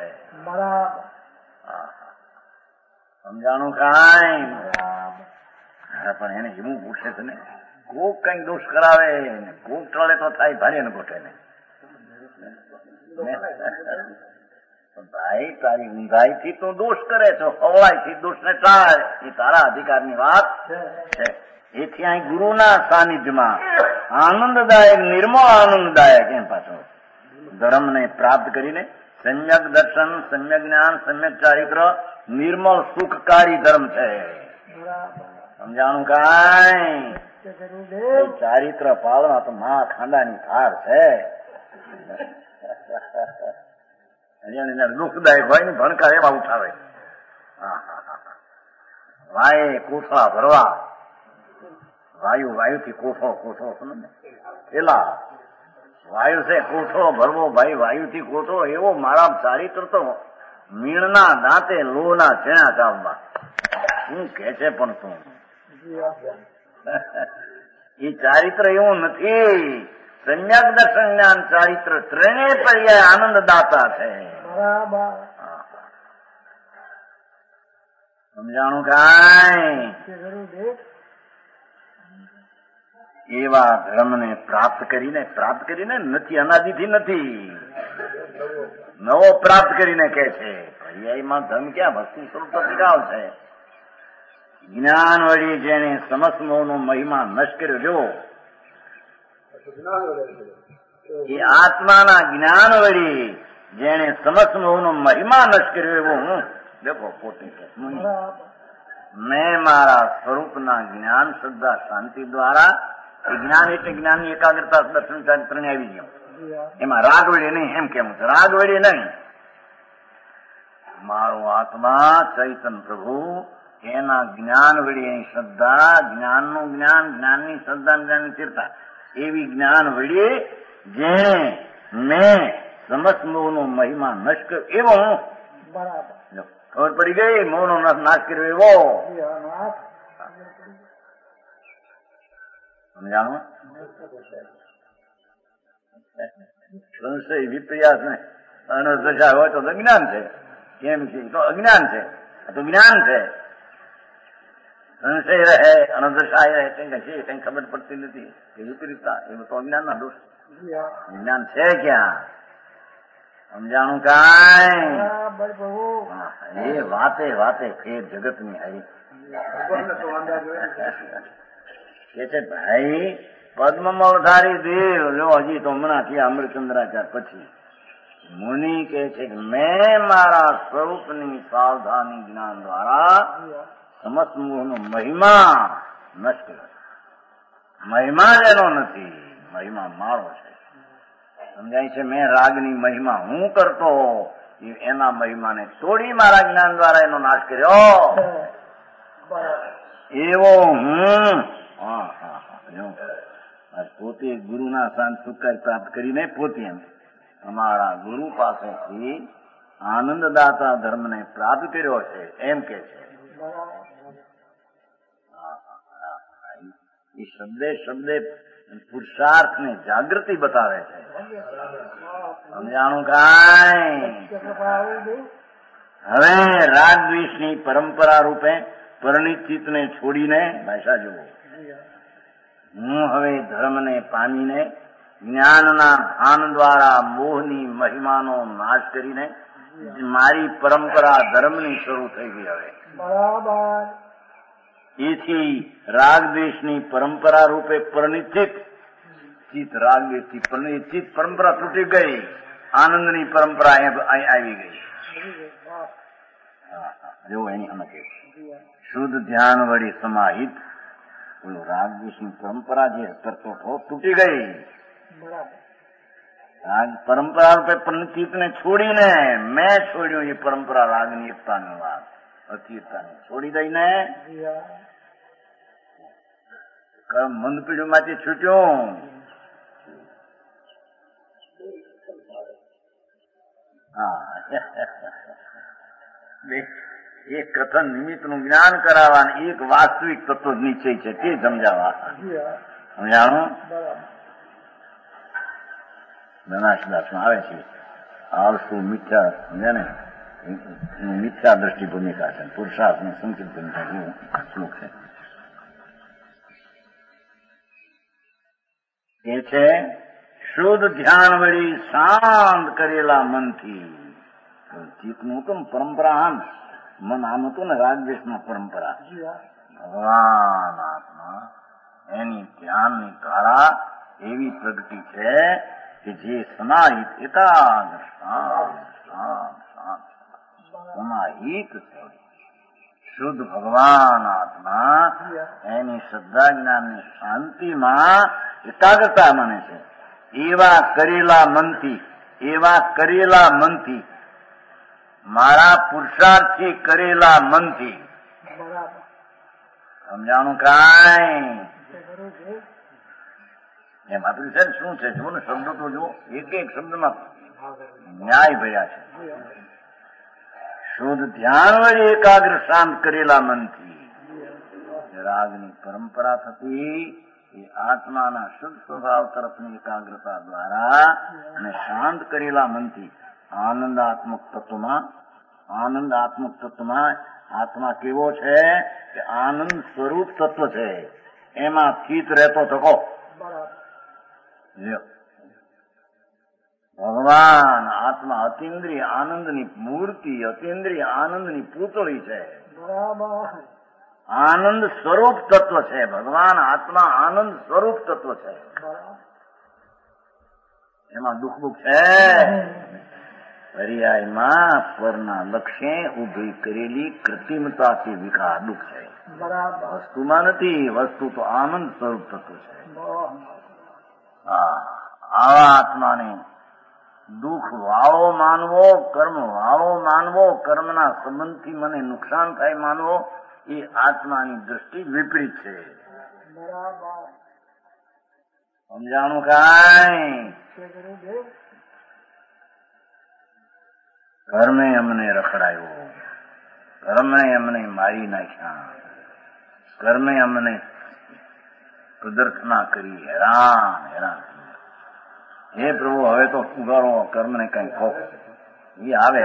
સમજાણું કાંઈ? પણ એને એવું પૂછે છે ને, કોક કઈક દોષ કરાવે, કોક ટળે તો થાય ભારે ને ગોઠે ને. ભાઈ તારી ઊંઘાઈ થી તું દોષ કરે છો, અવળાઈ થી દોષ ને ટાળ, એ તારા અધિકારની વાત છે. એથી અહીં ગુરુના સાનિધ્યમાં આનંદદાયક, નિર્મળ આનંદદાયક એમ પાછો ધર્મને પ્રાપ્ત કરીને સમ્યક દર્શન, સમ્યક જ્ઞાન, સમ્યક ચારિત્ર, નિર્મળ સુખકારી ધર્મ છે. સમજાણું કાંઈ? ચારિત્ર પાળવા તો મા ખાંડાની ધાર છે. દુઃખદાયક હોય ને ભણકાર એમાં ઉઠાવે. વાય કોથળા ભરવા, વાયુથી કોથળો સમજ પેલા વાયુ છે કોથળો ભરવો. ભાઈ વાયુથી કોથળો એવો મારા ચારિત્ર તો મીણના દાંતે લોહના છેણા ચાવવા. શું કે છે પણ તું? એ ચારિત્ર એવું નથી. સંજ્ઞાક દર્શન જ્ઞાન ચારિત્ર ત્રણેય પર્યાય આનંદદાતા છે. સમજાણું કાંઈ? એવા ધર્મને પ્રાપ્ત કરીને નથી, અનાદિથી નથી, નવો પ્રાપ્ત કરીને કે છે. પર્યાયમાં ધર્મ ક્યાં વસ્તુ સ્વરૂપ પ્રતિકાવ છે. જ્ઞાન વળી જેને સમસ્ત મોહનો મહિમા નષ્ટ કર્યો, જો એ આત્માના જ્ઞાન વળી જેને સમસ્ત મોહનો મહિમા નષ્ટ કર્યો એવો હું દેખો પોતે મેં મારા સ્વરૂપના જ્ઞાન શ્રદ્ધા શાંતિ દ્વારા, એ જ્ઞાન એટલે જ્ઞાનની એકાગ્રતા દર્શન ત્રણે આવી ગયું. એમાં રાગ વળી નહીં એમ કેવું છે. રાગ વળી નહીં, મારો આત્મા ચૈતન્ય પ્રભુ એના જ્ઞાન વળી એની શ્રદ્ધા, જ્ઞાનનું જ્ઞાન, જ્ઞાનની શ્રદ્ધા, જ્ઞાનની સ્થિરતા, એવી જ્ઞાન વળી જેને મેં સમસ્ત મોહનો મહિમા નષ્ટ કર્યો એવો હું. ખબર પડી ગઈ? મોહનો નાશ કર્યો એવો. સમજાણું? સંશય વિપ્રયાસ ને અનર્થદશા હોય તો અજ્ઞાન છે. કેમ છે? તો અજ્ઞાન છે, તો જ્ઞાન છે. સંશય રહે, અનર્થદશા રહે, કઈ ખબર પડતી નથી, એ વિપરીતતા, એ તો અજ્ઞાનના દોષ. જ્ઞાન છે ક્યાં? સમજાણું કાંઈ? એ વાતે વાતે ફેર જગતની હારી કે છે ભાઈ પદ્મમળધારી દેવ. જો હજી તો હમણાં થયા અમૃતચંદ્રાચાર્ય પછી મુનિ કે છે કે મેં મારા સ્વરૂપની સાવધાની જ્ઞાન દ્વારા સમસ્ત મોહનો મહિમા નષ્ટ કર્યો. મહિમા જ એનો નથી, મહિમા મારો છે. સમજાય છે? મેં રાગની મહિમા હું કરતો, એના મહિમાને તોડી મારા જ્ઞાન દ્વારા એનો નાશ કર્યો. એવો હું પોતે ગુરુના શાંત સુખાય પ્રાપ્ત કરીને પોતે એમ અમારા ગુરુ પાસેથી આનંદદાતા ધર્મને પ્રાપ્ત કર્યો છે એમ કે છે. એ શબ્દે પુરુષાર્થને જાગૃતિ બતાવે છે. સમજાણું કાંઈ? હવે રાગ દ્વેષની પરંપરા રૂપે પરિણિત ચિત્તને છોડીને ભાષા જુઓ. હું હવે ધર્મને પામીને જ્ઞાનના ભાન દ્વારા મોહની મહિમાનો નાશ કરીને મારી પરંપરા ધર્મની શરૂ થઈ ગઈ. હવે એથી રાગદ્વેષની પરંપરા રૂપે પરિણિત ચિત્ત, રાગદ્વેષથી પરિણિત ચિત્ત પરંપરા તૂટી ગઈ, આનંદની પરંપરા આવી ગઈ. જો એની અમે શુદ્ધ ધ્યાન વળી સમાહિત બોલો રાગદ્વેષની પરંપરા જે કરતો હતો તૂટી ગઈ. રાગ પરંપરા રૂપે પરિણિતને છોડીને મેં છોડ્યું એ પરંપરા રાગની એકતાની વાત, અતિતાની છોડી દઈને મંદ પીઢી માંથી છૂટ્યું. એક કથન નિમિત્ત નું જ્ઞાન કરાવવા, એક વાસ્તવિક તત્વ નિશ્ચય છે તે સમજાવવા. સમજાણું? બનાસદાસમાં આવે છે આળસુ મિથ્યા, સમજ્યા ને? મિથ્યા દ્રષ્ટિ ભૂમિકા છે, પુરુષાર્થની સંકિત ભૂમિકા જેવું શ્લોક છે. એ છે શુદ્ધ ધ્યાન વળી શાંત કરેલા મનથી. ચિત્તનું હતું ને પરંપરા, મન આમ હતું ને રાગદ્વેષના પરંપરા. ભગવાન આત્મા એની ધ્યાનની ધારા એવી પ્રગતિ છે કે જે સમાહિત એકાગ્ર સમાહિત છે. શુદ્ધ ભગવાન આત્મા એની શ્રદ્ધા જ્ઞાનની શાંતિમાં એકાગ્રતા માને છે. એવા કરેલા મનથી મારા પુરુષાર્થથી કરેલા મનથી. સમજાણું કાંઈ? એમ આપણી સાહેબ શું છે જુઓ ને, શબ્દો તો જુઓ, એક એક શબ્દમાં ન્યાય ભર્યા છે. શુદ્ધ ધ્યાન વળી એકાગ્ર શાંત કરેલા મનથી રાગની પરંપરા થતી એ આત્માના શુદ્ધ સ્વભાવ તરફની એકાગ્રતા દ્વારા અને શાંત કરેલા મનથી આનંદાત્મક તત્વમાં આત્મા કેવો છે કે આનંદ સ્વરૂપ તત્વ છે. એમાં સ્થિત રહેતો થકો. ભગવાન આત્મા અતિન્દ્રિય આનંદની મૂર્તિ, અતિન્દ્રિય આનંદની પૂતળી છે. આનંદ સ્વરૂપ તત્વ છે. ભગવાન આત્મા આનંદ સ્વરૂપ તત્વ છે. એમાં દુઃખ બુખ છે. પર્યાયમાં પરના લક્ષ્ય ઉભી કરેલી કૃત્રિમતાથી વિકાર દુઃખ છે. વસ્તુમાં નથી. વસ્તુ તો આનંદ સ્વરૂપ તત્વ છે. આવા આત્માને દુઃખ વાળો માનવો, કર્મ વાળો માનવો, કર્મના સંબંધથી મને નુકસાન થાય માનવો, એ આત્માની દ્રષ્ટિ વિપરીત છે. સમજાણું કાંઈ? કર્મે અમને રખડાયો, કર્મે અમને મારી નાખ્યા, કર્મે અમને પ્રદર્શના કરી, હેરાન. હે પ્રભુ, હવે તો ઉગાડો કર્મને કઈ કહો. એ આવે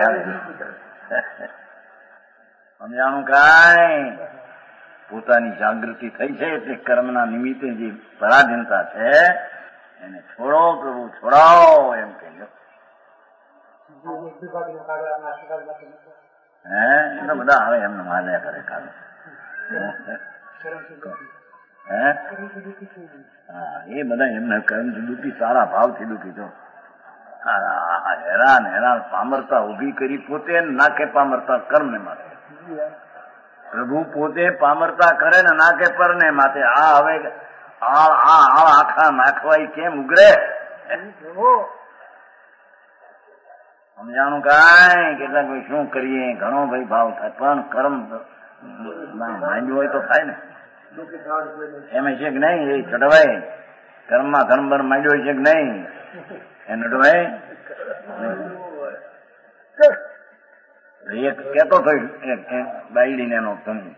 સમજાણું કાંઈ? પોતાની જાગૃતિ થઈ છે એટલે કર્મના નિમિત્તે જે પરાધીનતા છે એને છોડો પ્રભુ, છોડાવો એમ કહેજો. એ તો બધા હવે એમને માન્યા કરે કાલે. એ બધા એમને કર્મથી દુઃખી, સારા ભાવથી દુઃખી. તો હેરાન પામરતા ઉભી કરી પોતે નાખે પામરતા કર્મને માટે. પ્રભુ પોતે પામરતા કરે ને નાખે પરને માટે. આ હવે આખા નાખવાય કેમ ઉગરે? સમજાણું કાંઈ? કેટલાક ભાઈ શું કરીએ, ઘણો ભાઈ ભાવ થાય, પણ કર્મ માંડ્યું હોય તો થાય ને. એમ છે કે નહીં? એ ચડવાય. કર્મમાં ધર્મ બર્મ માંડ્યો છે કે નહીં? એ નડવાય. એક કેતો થયો બાયડીને એનો ધણી,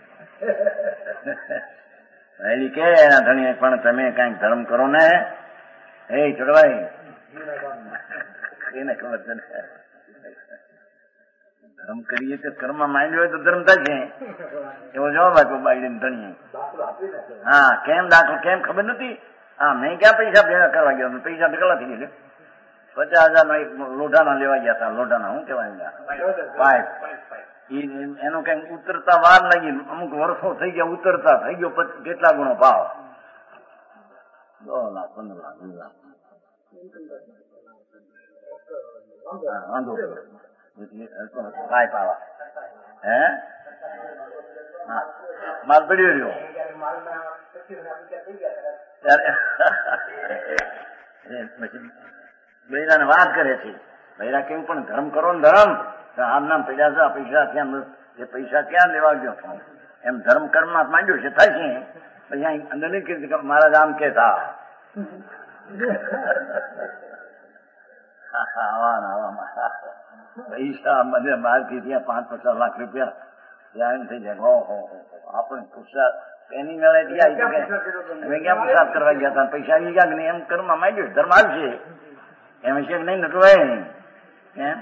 બાયડી કે એના ધણી પણ તમે કઈક ધર્મ કરો ને. એ ચડવાય. એને ખબર છે ધર્મ કરીએ તો કર્મમાં માંડ્યો હોય તો ધર્મ થશે. એવો જવાબ આપ્યો બાયડીને ધણીએ. હા, કેમ દાખલ કેમ ખબર નથી? હા, મેં ક્યાં પૈસા ભેગા કરવા ગયો? પૈસા ભેગા થઈ ગયા. 50,000 નો એક લોઢાના લેવા ગયા હતા. લોઢાના શું કેવાય? પાઇપ. એનો કઈક ઉતરતા વાર લાગી. અમુક વર્ષો થઈ ગયા ઉતરતા. થઈ ગયો કેટલા ગુણો ભાવ? 10 લાખ, 15 લાખ, 20 લાખ. વાંધો પાઇપ આવા. હે માલ પડ્યો રહ્યો પછી બૈરાને વાત કરે છે. બૈરા કેવું પણ ધર્મ કરો ને ધર્મ. આમ નામ પૈસા ક્યાં, એ પૈસા ક્યાં લેવા ગયો? એમ ધર્મ કર્મમાં માંડ્યો છે, થાય છે. પછી અહીં અંદર નહીં કીધું મહારાજ આમ કે થા. પૈસા મને બહારથી ત્યાં 5-50 લાખ રૂપિયા ત્યાં એમ થઈ જાય. ઓહો, આપણે પુરસાદ એની મેળે ગયા અમે ક્યાં પુરસાદ કરવા ગયા હતા? પૈસા આવી ગયા કે નહીં? એમ કર્મમાં માંડ્યો. ધર્મ આવશે એમ છે કે નહીં? નટવાય એમ.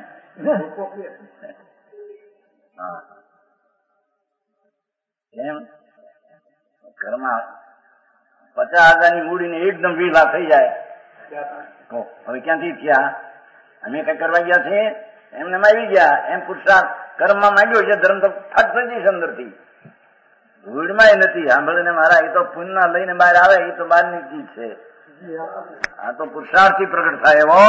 એમ ઘરમાં 50,000 ની મૂડીને એકદમ 20 લાખ થઈ જાય તો હવે ક્યાંથી થયા? અમે કઈ કરવા ગયા છે? એમને આવી ગયા. એમ પુરુષાર્થ કર્મમાં માંડ્યો છે. ધર્મ તો ફટ થઈ જઈશ અંદરથી. ધૂળમાં નથી સાંભળીને મારા. એ તો પુણ્ય લઈને બહાર આવે. એ તો બહારની ચીજ છે. આ તો પુરુષાર્થથી પ્રગટ થાય એવો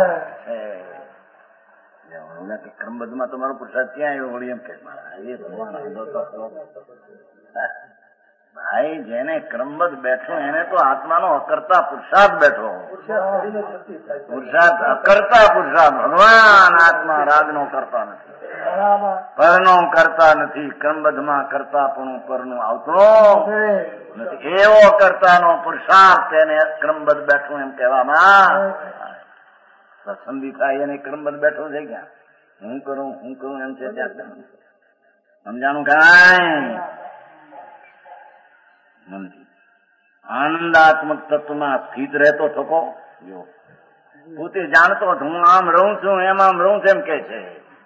છે. ક્રમબદ્ધમાં તમારો પુરુષાર્થ ક્યાં આવ્યો? વળી એમ કે મારા એ ભગવાન ભાઈ, જેને ક્રમબદ્ધ બેઠો એને તો આત્માનો અકર્તા પુરુષાર્થ બેઠો. પુરુષાર્થ અકર્તા પુરુષાર્થ. ભગવાન આત્મા રાગનો કરતા નથી, પરનો કરતા નથી. ક્રમબદ્ધમાં કરતા પણ પરનું આવતો નથી. એવો કરતાનો પુરુષાર્થ એને ક્રમબદ્ધ બેઠો એમ કહેવામાં. સંધિ થાય એને ક્રમબદ્ધ બેઠો છે ક્યાં? હું કરું એમ છે ત્યાં સમજાણું કાંઈ નથી. આનંદાત્મક તત્વમાં સ્થિત રહેતો થકો જો પોતે જાણતો હું આમ રહું છું એમ આમ રહું છું એમ કે છે.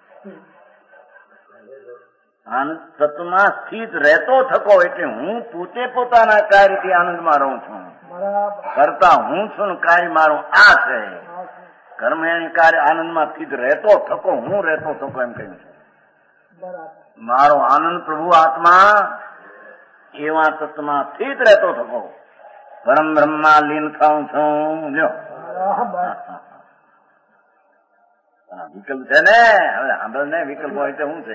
તત્વમાં સ્થિત રહેતો થકો એટલે હું પોતે પોતાના કાર્યથી આનંદમાં રહું છું. કરતા હું છું ને કાર્ય મારું આ છે. કર્મ એની કાર્ય આનંદમાં સ્થિત રહેતો થકો હું રહેતો થકો એમ કહ્યું છે. મારો આનંદ પ્રભુ આત્મા એવા તત્વમાં સ્થિત રહેતો થકો પરમ બ્રહ્મા લીન થાઉં છું. લ્યો વિકલ્પ છે ને હવે સાંભળ ને વિકલ્પ હોય તો શું છે?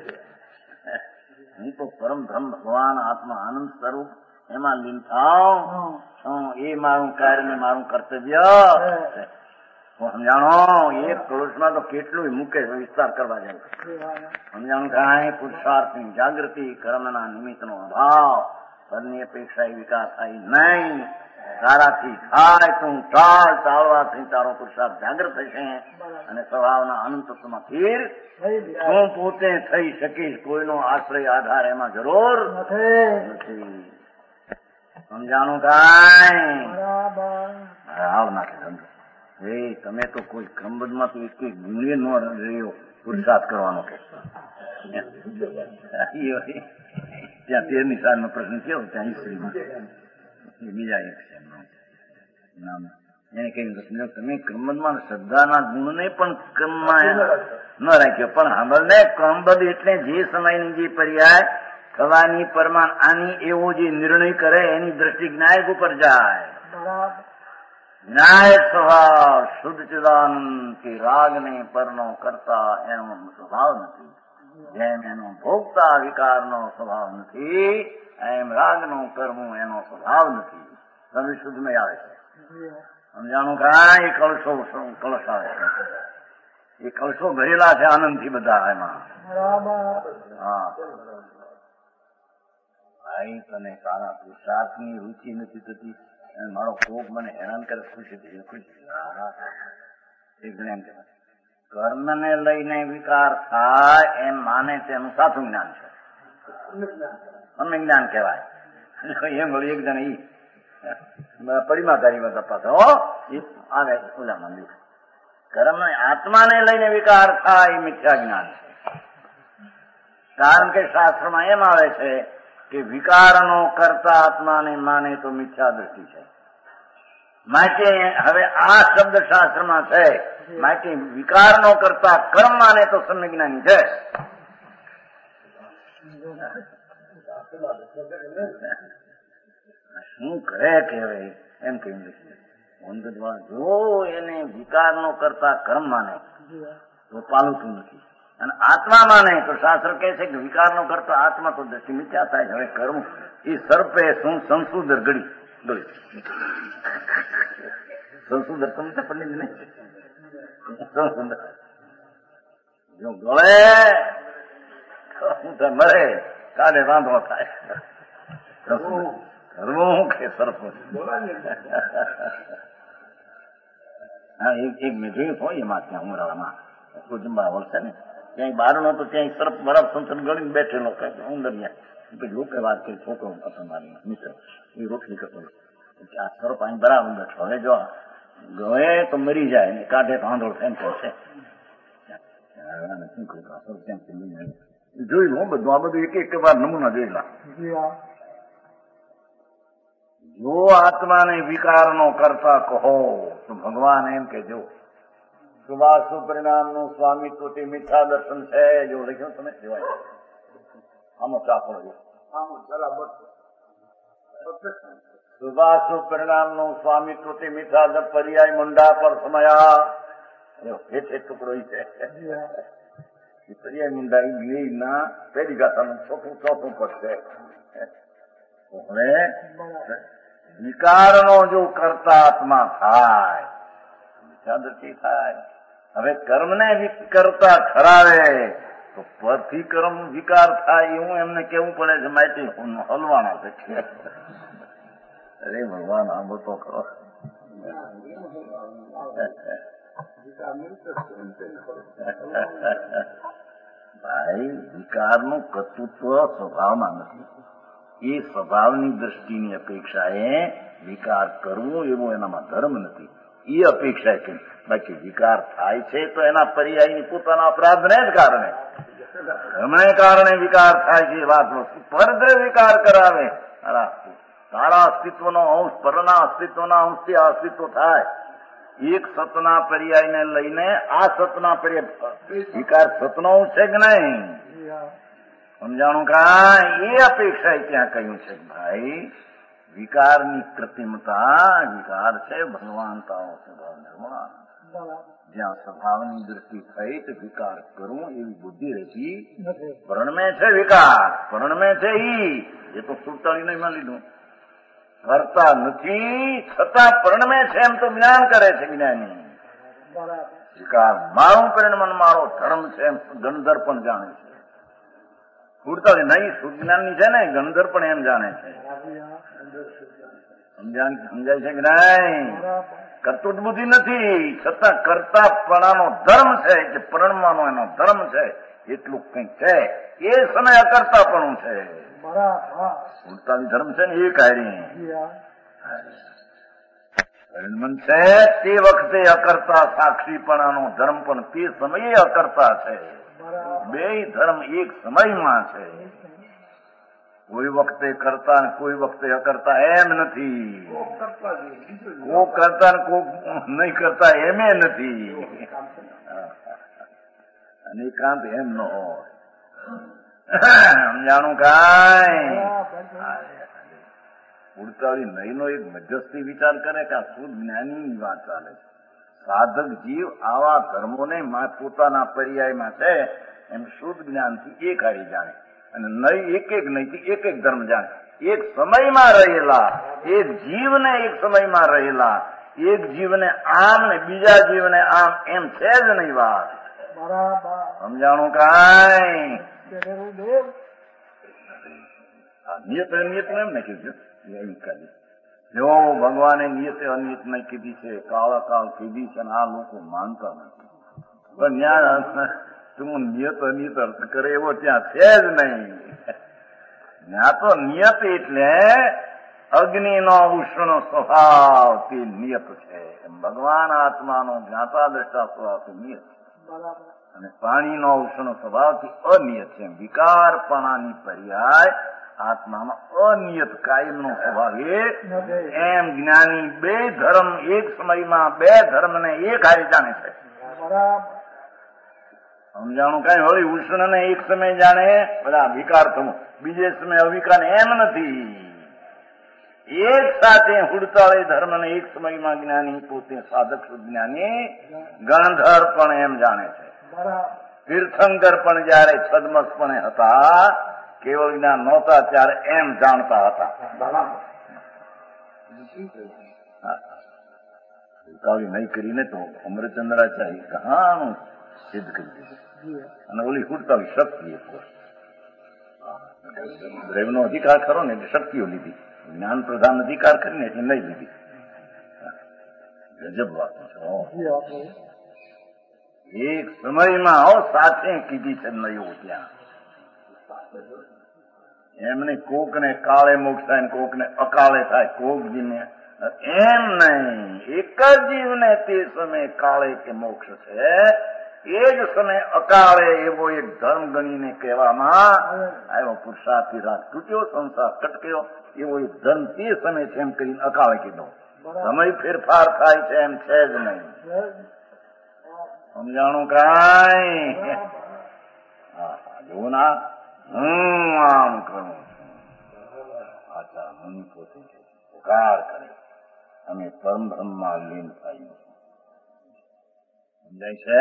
હું તો પરમ બ્રહ્મ ભગવાન આત્મા આનંદ સ્વરૂપ એમાં લીન થાઉં છું. એ મારું કાર્ય ને મારું કર્તવ્ય સમજાણો. એક કળશમાં તો કેટલું મૂકે વિસ્તાર કરવા જાય. સમજાણું કાંઈ પુરુષાર્થની જાગૃતિ કર્મના નિમિત્તનો અભાવ ફળની અપેક્ષા વિકાસ થાય નહીં. તારાથી થાય તું ચાલવાથી તારો પુરુષાર્થ જાગૃત થશે અને સ્વભાવના અનંત તત્વમાં સ્થિર તું પોતે થઈ શકીશ. કોઈનો આશ્રય આધાર એમાં જરૂર નથી. સમજાણું કાંઈ આવ નાખે ધંધો. તમે તો કોઈ ક્રમબદ્ધમાં તો એક ગુણ્ય ન રહ્યો પુરુષાર્થ કરવાનો કે ત્યાં 13મી સાલનો પ્રશ્ન કેવો ત્યાં ઈશ્વરીમાં બીજા એક છે એને કહ્યું તમે ક્રમબદ્ધમાં શ્રદ્ધાના ગુણને પણ ક્રમમાં ન રાખ્યો પણ સાંભળને ક્રમબદ્ધ એટલે જે સમયની જે પર્યાય થવાની પરમાન આની એવો જે નિર્ણય કરે એની દ્રષ્ટિ જ્ઞાયક ઉપર જાય. ન્યાય સ્વભાવ શુદ્ધ ચિદાનંદ કે રાગને પરનો કરતા એનો સ્વભાવ નથી. જેમ એનો ભોગતા વિકારનો સ્વભાવ નથી એમ રાગનો કરવું એનો સ્વભાવ નથી. તમે શુદ્ધમય આવે છે. સમજાણું કાંઈ કળશો આવે છે. એ કળશો ભરેલા છે આનંદથી બધા એમાં. હા ભાઈ તને તારા પુરુષાર્થની રુચિ નથી થતી મારો કોક મને હેરાન કરે ખુશી થઈ ખુશી એમ કહેવાય. કર્મને લઈને વિકાર થાય એમ માને તેનું સાચું જ્ઞાન છે. અમને જ્ઞાન કહેવાય. એમ વળી એક જણ ઈ પરિમાતારીમાં તપાસ આવે ઓલા મંદિર કર્મ આત્માને લઈને વિકાર થાય એ મિથ્યા જ્ઞાન છે. કારણ કે શાસ્ત્રમાં એમ આવે છે કે વિકારનો કરતા આત્માને માને તો મિથ્યા દ્રષ્ટિ છે. માટે હવે આ શબ્દ શાસ્ત્રમાં છે માટે વિકારનો કરતા કર્મ માને તો સમ્યજ્ઞાની છે. શું કરે કે હવે એમ કહ્યું જો એને વિકારનો કરતા કર્મ માને તો પાલુતું નથી અને આત્મા માને તો શાસ્ત્ર કહે છે કે વિકારનો કરતા આત્મા તો દ્રષ્ટિ મિથ્યા થાય. હવે કર્મ એ સર્પે શું સંશુદર ગળી સંશુદર તમને પંડિત નહીં સંશુદર જો ગળે મરે કાલે વાંધો થાય. કરવું કે સર્પ હા એક મેં જોયું હોય એમાં ત્યાં ઉમરાળામાં કુજુંબા વળશે ને ત્યાં બારણો તો ત્યાં સર્પ બરફ સંસદ ગળીને બેઠેલો ઉંદરિયા લોકો વાત કરી છોકરો હતો મારી મિત્ર એ રોટલી કરતો આ સર્પ અહીં બરાબર બેઠો. હવે જો ગયે તો મરી જાય ને કાઢે તો આંધોળ એમ છે જોયેલું બધું આ બધું એક વાર નમૂના જોયેલા. જો આત્માને વિકારનો કરતા કહો તો ભગવાન એમ કે જો સુભાષુ પરિણામનું સ્વામિત્વ તે મિથ્યા દર્શન છે. જો લખ્યું તમે જોવાય આમાં ચાપડો સુભાષુ પરિણામનું સ્વામિત્વ તે મિથ્યા પર્યાય મુંડા પર સમયા હેઠે ટુકડો છે પર્યાય મુંડા ના પહેલી ગાથાનું ચોથું પદ છે. હવે વિકારનો જો કરતા આત્મા થાય મિથ્યા દ્રષ્ટિ થાય. હવે કર્મને કરતા ખરાવે તો પરથી કર્મ વિકાર થાય એવું એમને કેવું પડે છે માહિતી હલવાના છે. અરે ભગવાન આંબો તો ખરો ભાઈ વિકારનું કર્તૃત્વ સ્વભાવમાં નથી. એ સ્વભાવની દ્રષ્ટિની અપેક્ષાએ વિકાર કરવો એવો એનામાં ધર્મ નથી. એ અપેક્ષા છે. બાકી વિકાર થાય છે તો એના પર્યાયની પોતાના અપરાધને જ કારણે એમને કારણે વિકાર થાય છે. એ વાત વસ્તુ પરદ્ર વિકાર કરાવે. તારા અસ્તિત્વનો અંશ પરના અસ્તિત્વના અંશથી આ અસ્તિત્વ થાય. એક સતના પર્યાયને લઈને આ સતના પર્યાય વિકાર સતનો અંશ છે કે નહીં સમજાણું કા? એ અપેક્ષા ત્યાં કહ્યું છે ભાઈ વિકારની કૃત્રિમતા વિકાર છે ભગવાનતાઓ સ્વભાવ નિર્માણ. જ્યાં સ્વભાવની દૃષ્ટિ થઈ તો વિકાર કરવું એવી બુદ્ધિ રહેતી પરણમે છે. વિકાર પરણમે છે. એ તો સુતાળી નહીં માં લીધું કરતા નથી છતાં પરણમે છે એમ તો જ્ઞાન કરે છે. જ્ઞાની વિકાર મારું પરિણમન મારો ધર્મ છે એમ ગણધર પણ જાણે છે. સુરતાળી નહીં સુજ્ઞાનની છે ને ગણધર પણ એમ જાણે છે. સમજાય છે કે નહીં? કરતું બુદ્ધિ નથી છતાં કરતાપણાનો ધર્મ છે કે પરણવાનો એનો ધર્મ છે એટલું કંઈક છે. એ સમય અકર્તાપણું છે. સુરતાળી ધર્મ છે ને એ કાર્ય પરિણમન છે તે વખતે અકર્તા સાક્ષીપણાનો ધર્મ પણ તે સમયે અકર્તા છે. બે ધર્મ એક સમયમાં છે. કોઈ વખતે કરતા ને કોઈ વખતે અકર્તા એમ નથી. કોક કરતા ને કોક નહીં કરતા એમ નથી. અને એકાંત એમ ન હોય. સમજાણું કાંઈ? ઉડતાળી નહીનો એક મધ્યસ્થી વિચાર કરે કે આ શુદ્ધ જ્ઞાનીની વાત ચાલે છે. સાધક જીવ આવા ધર્મોને પોતાના પર્યાયમાં છે એમ શુદ્ધ જ્ઞાનથી એક હારી જાણે અને નહીં એક એક નહીંથી એક એક ધર્મ જાણે. એક સમયમાં રહેલા એક જીવને એક સમયમાં રહેલા એક જીવને આમ ને બીજા જીવને આમ એમ છે જ નહીં વાત. સમજાણું કાંઈ? નિયત અનિયત એમ ને કીધું જો ભગવાને નિયતે અનિયત નહીં કીધી છે કાળા કાળ કીધી છે અને આ લોકો માનતા નથી. પણ ત્યાં તું નિયત અનિયત અર્થ કરે એવો ત્યાં છે જ નહીં. ત્યાં તો નિયત એટલે અગ્નિનો ઉષ્ણ સ્વભાવ તે નિયત છે. ભગવાન આત્માનો જ્ઞાતા દ્રષ્ટા સ્વભાવ નિયત અને પાણીનો ઉષ્ણ સ્વભાવથી અનિયત છે. વિકારપણાની પર્યાય આત્મામાં અનિયત કાયમનો સ્વભાવ એમ જ્ઞાની બે ધર્મ એક સમયમાં બે ધર્મને એક હારી જાણે છે. સમજાણું કઈ વળી ઉષ્ણને એક સમય જાણે બધા વિકાર થવું બીજે સમય અવિકાર એમ નથી. એક સાથે હુડતાળી ધર્મને એક સમયમાં જ્ઞાની પોતે સાધક જ્ઞાની ગણધર પણ એમ જાણે છે. તીર્થંકર પણ જયારે છદમસપણે હતા કેવળ જ્ઞાન નહોતા ત્યારે એમ જાણતા હતા. ઉતાવળી નહીં કરીને તો અમરચંદ્રાચાર્ય કહાનું સિદ્ધ કરી દીધું. અને ઓલી ઉડતાળી શક્તિ દ્રવ્યનો અધિકાર ખરો ને એટલે શક્તિઓ લીધી. જ્ઞાન પ્રધાન અધિકાર કરીને એટલે નહીં લીધી. ગજબ વાત છે. એક સમયમાં સાથે કીધી છે નયો ત્યાં એમને કોકને કાળે મોક્ષ થાય ને કોકને અકાળે થાય કોક જીવને એમ નહીં. એક જ જીવને તે સમય કાળે કે મોક્ષ છે એ જ સમય અકાળે એવો એક ધર્મ ગણીને કહેવામાં આવ્યો. પુરુષાર્થી રાત તૂટ્યો સંસાર કટક્યો એવો એક ધર્મ તે સમય છે એમ કરીને અકાળે કીધો. સમય ફેરફાર થાય છે એમ છે જ નહીં. સમજાણું કાંઈ? જોવું ના હું આમ કરું આચાર મન પોતે પુકાર કરે અમે પરમ બ્રહ્મમાં લીન થાય. સમજાય છે?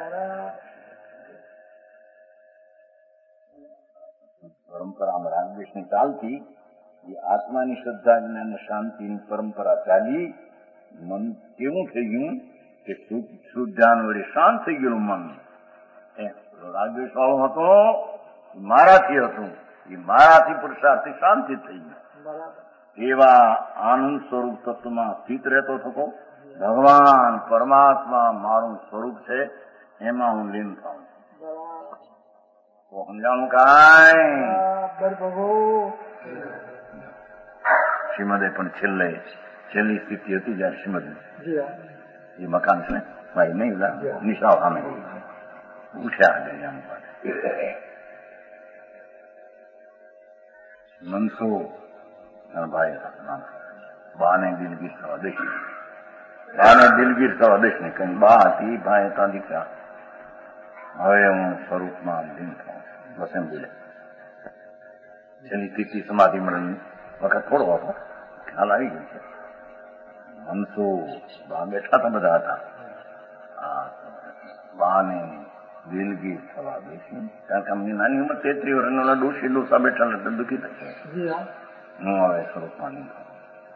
પરંપરામાં રાગદ્વેષની ચાલતી એ આત્માની શ્રદ્ધા જ્ઞાન શાંતિની પરંપરા ચાલી. મન કેવું થઈ ગયું કે શુદ્ધ ધ્યાન વડે શાંત થઈ ગયેલું મન. રાગદ્વેષ વાળો હતો મારાથી હતું એ મારાથી પુરુષાર્થી શાંતિ થઈ ગયું. એવા આનંદ સ્વરૂપ તત્વમાં સ્થિત રહેતો થતો ભગવાન પરમાત્મા મારું સ્વરૂપ છે, એમાં હું લીન થાઉં છું. તો સમજાણું કાંઈ? શ્રીમદે પણ છેલ્લી સ્થિતિ હતી જયારે શ્રીમદ એ મકાન છે ભાઈ નહીં નિશાળ સામે ઉઠ્યા મનસો ભાઈ બાને દિલગીર થવા દઈશ, બાને દિલગીર થવા દઈશ ને કઈ બા હતી ભાઈ હતા દીકરા, હવે હું સ્વરૂપમાં લીન થાઉં બસ એમ બોલે. છેલ્લી સ્થિતિ સમાધિ મળે વખત થોડો હતો, ખ્યાલ આવી ગયો છે. મનસો બા બેઠા હતા, બધા હતા. બાને દિલગીર થવા દઈશું, કારણ કે અમની નાની ઉંમર 33 વર્ષનો ડોસી ડોસા બેઠા એટલે દુઃખી થશે. હું હવે સ્વરૂપમાં નહીં થાઉં.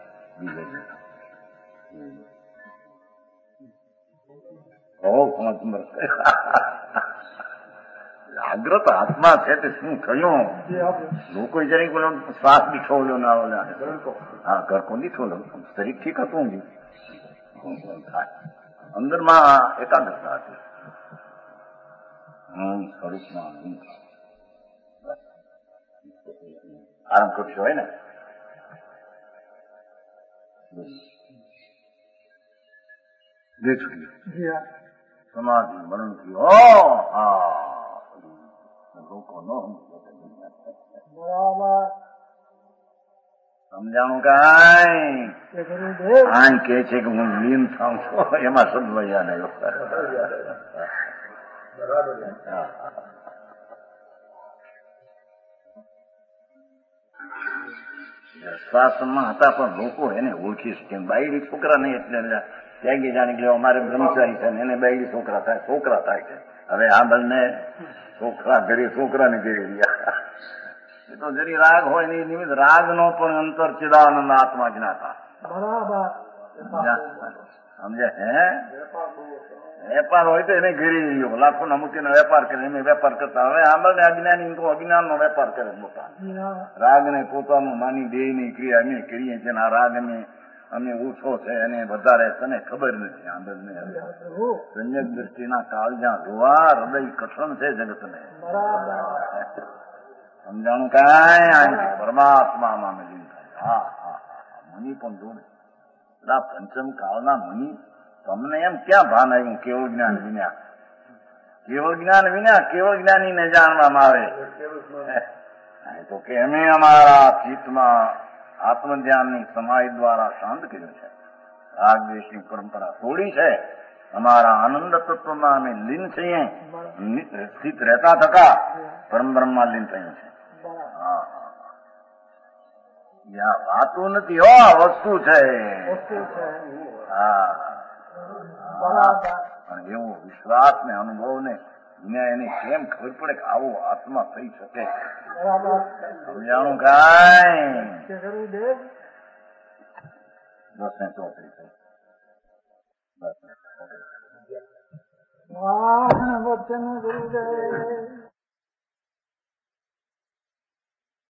જાગ્રત આત્મા છે તે શું થયું? લોકો જરીક બોલો શ્વાસ દીઠો ઓલો ના ઓલા, હા ઘરકો દીઠો શરીર ઠીક હતું અંદરમાં એકાગ્રતા હતી. હું સ્વરૂપમાં આરામ કરશો હોય ને સમાધિ મરણ લોકો નો સમજાણું કાંઈ? આમ કે છે કે હું લીન થાઉં છું, એમાં સમજવા નહીં. શાસનમાં હતા પણ લોકો એને ઓળખી શકે. બાયડી છોકરા નહીં એટલે ત્યાગી જાણી ગયો અમારે બ્રહ્મચારી છે ને એને બાયડી છોકરા થાય છે. હવે આ બંને છોકરા ઘરે છોકરાને ઘેરી ગયા. એ તો જરી રાગ હોય ને એ નિમિત્ત રાગ નો પણ અંતર ચિદાનંદ આત્મા જ્ઞાતા. સમજે? હે વેપાર હોય તો એને ઘેરી ગયો, લાખો ના મૂકીને વેપાર કરે, એને વેપાર કરતા. હવે આંબળને અજ્ઞાની તો અજ્ઞાન નો વેપાર કરે મોટા. રાગ ને પોતાનું માની દેહ ની ક્રિયા અમે કરીએ છીએ. આ રાગ અમે ઓછો છે એને વધારે તને ખબર નથી. આંબળને સંયક દ્રષ્ટિના કાળજા જોવા હૃદય કઠણ છે જગત ને. સમજાણું કાંઈ? પરમાત્મામાં મિલી થાય. હા મુનિ પણ જોડે પંચમ કાળના મુનિ તમને એમ ક્યાં ભાન આવ્યું? કેવળ જ્ઞાન વિના, કેવળ જ્ઞાન વિના કેવળ જ્ઞાનીને જાણવામાં આવે તો કે અમે અમારા ચિત્તમાં આત્મધ્યાનની સમાધિ દ્વારા શાંત કર્યું છે. રાગ દ્વેષની પરંપરા તોડી છે. અમારા આનંદ તત્વમાં અમે લીન છીએ. સ્થિત રહેતા થતા પરમ બ્રહ્મમાં લીન થયું છે. વાતો નથી હો, વસ્તુ છે. પણ એવો વિશ્વાસ ને અનુભવ ને એને કેમ ખબર પડે કે આવો આત્મા થઈ શકે? સમજાણું કાંઈ? 10:34 વચન ગુરુદેવ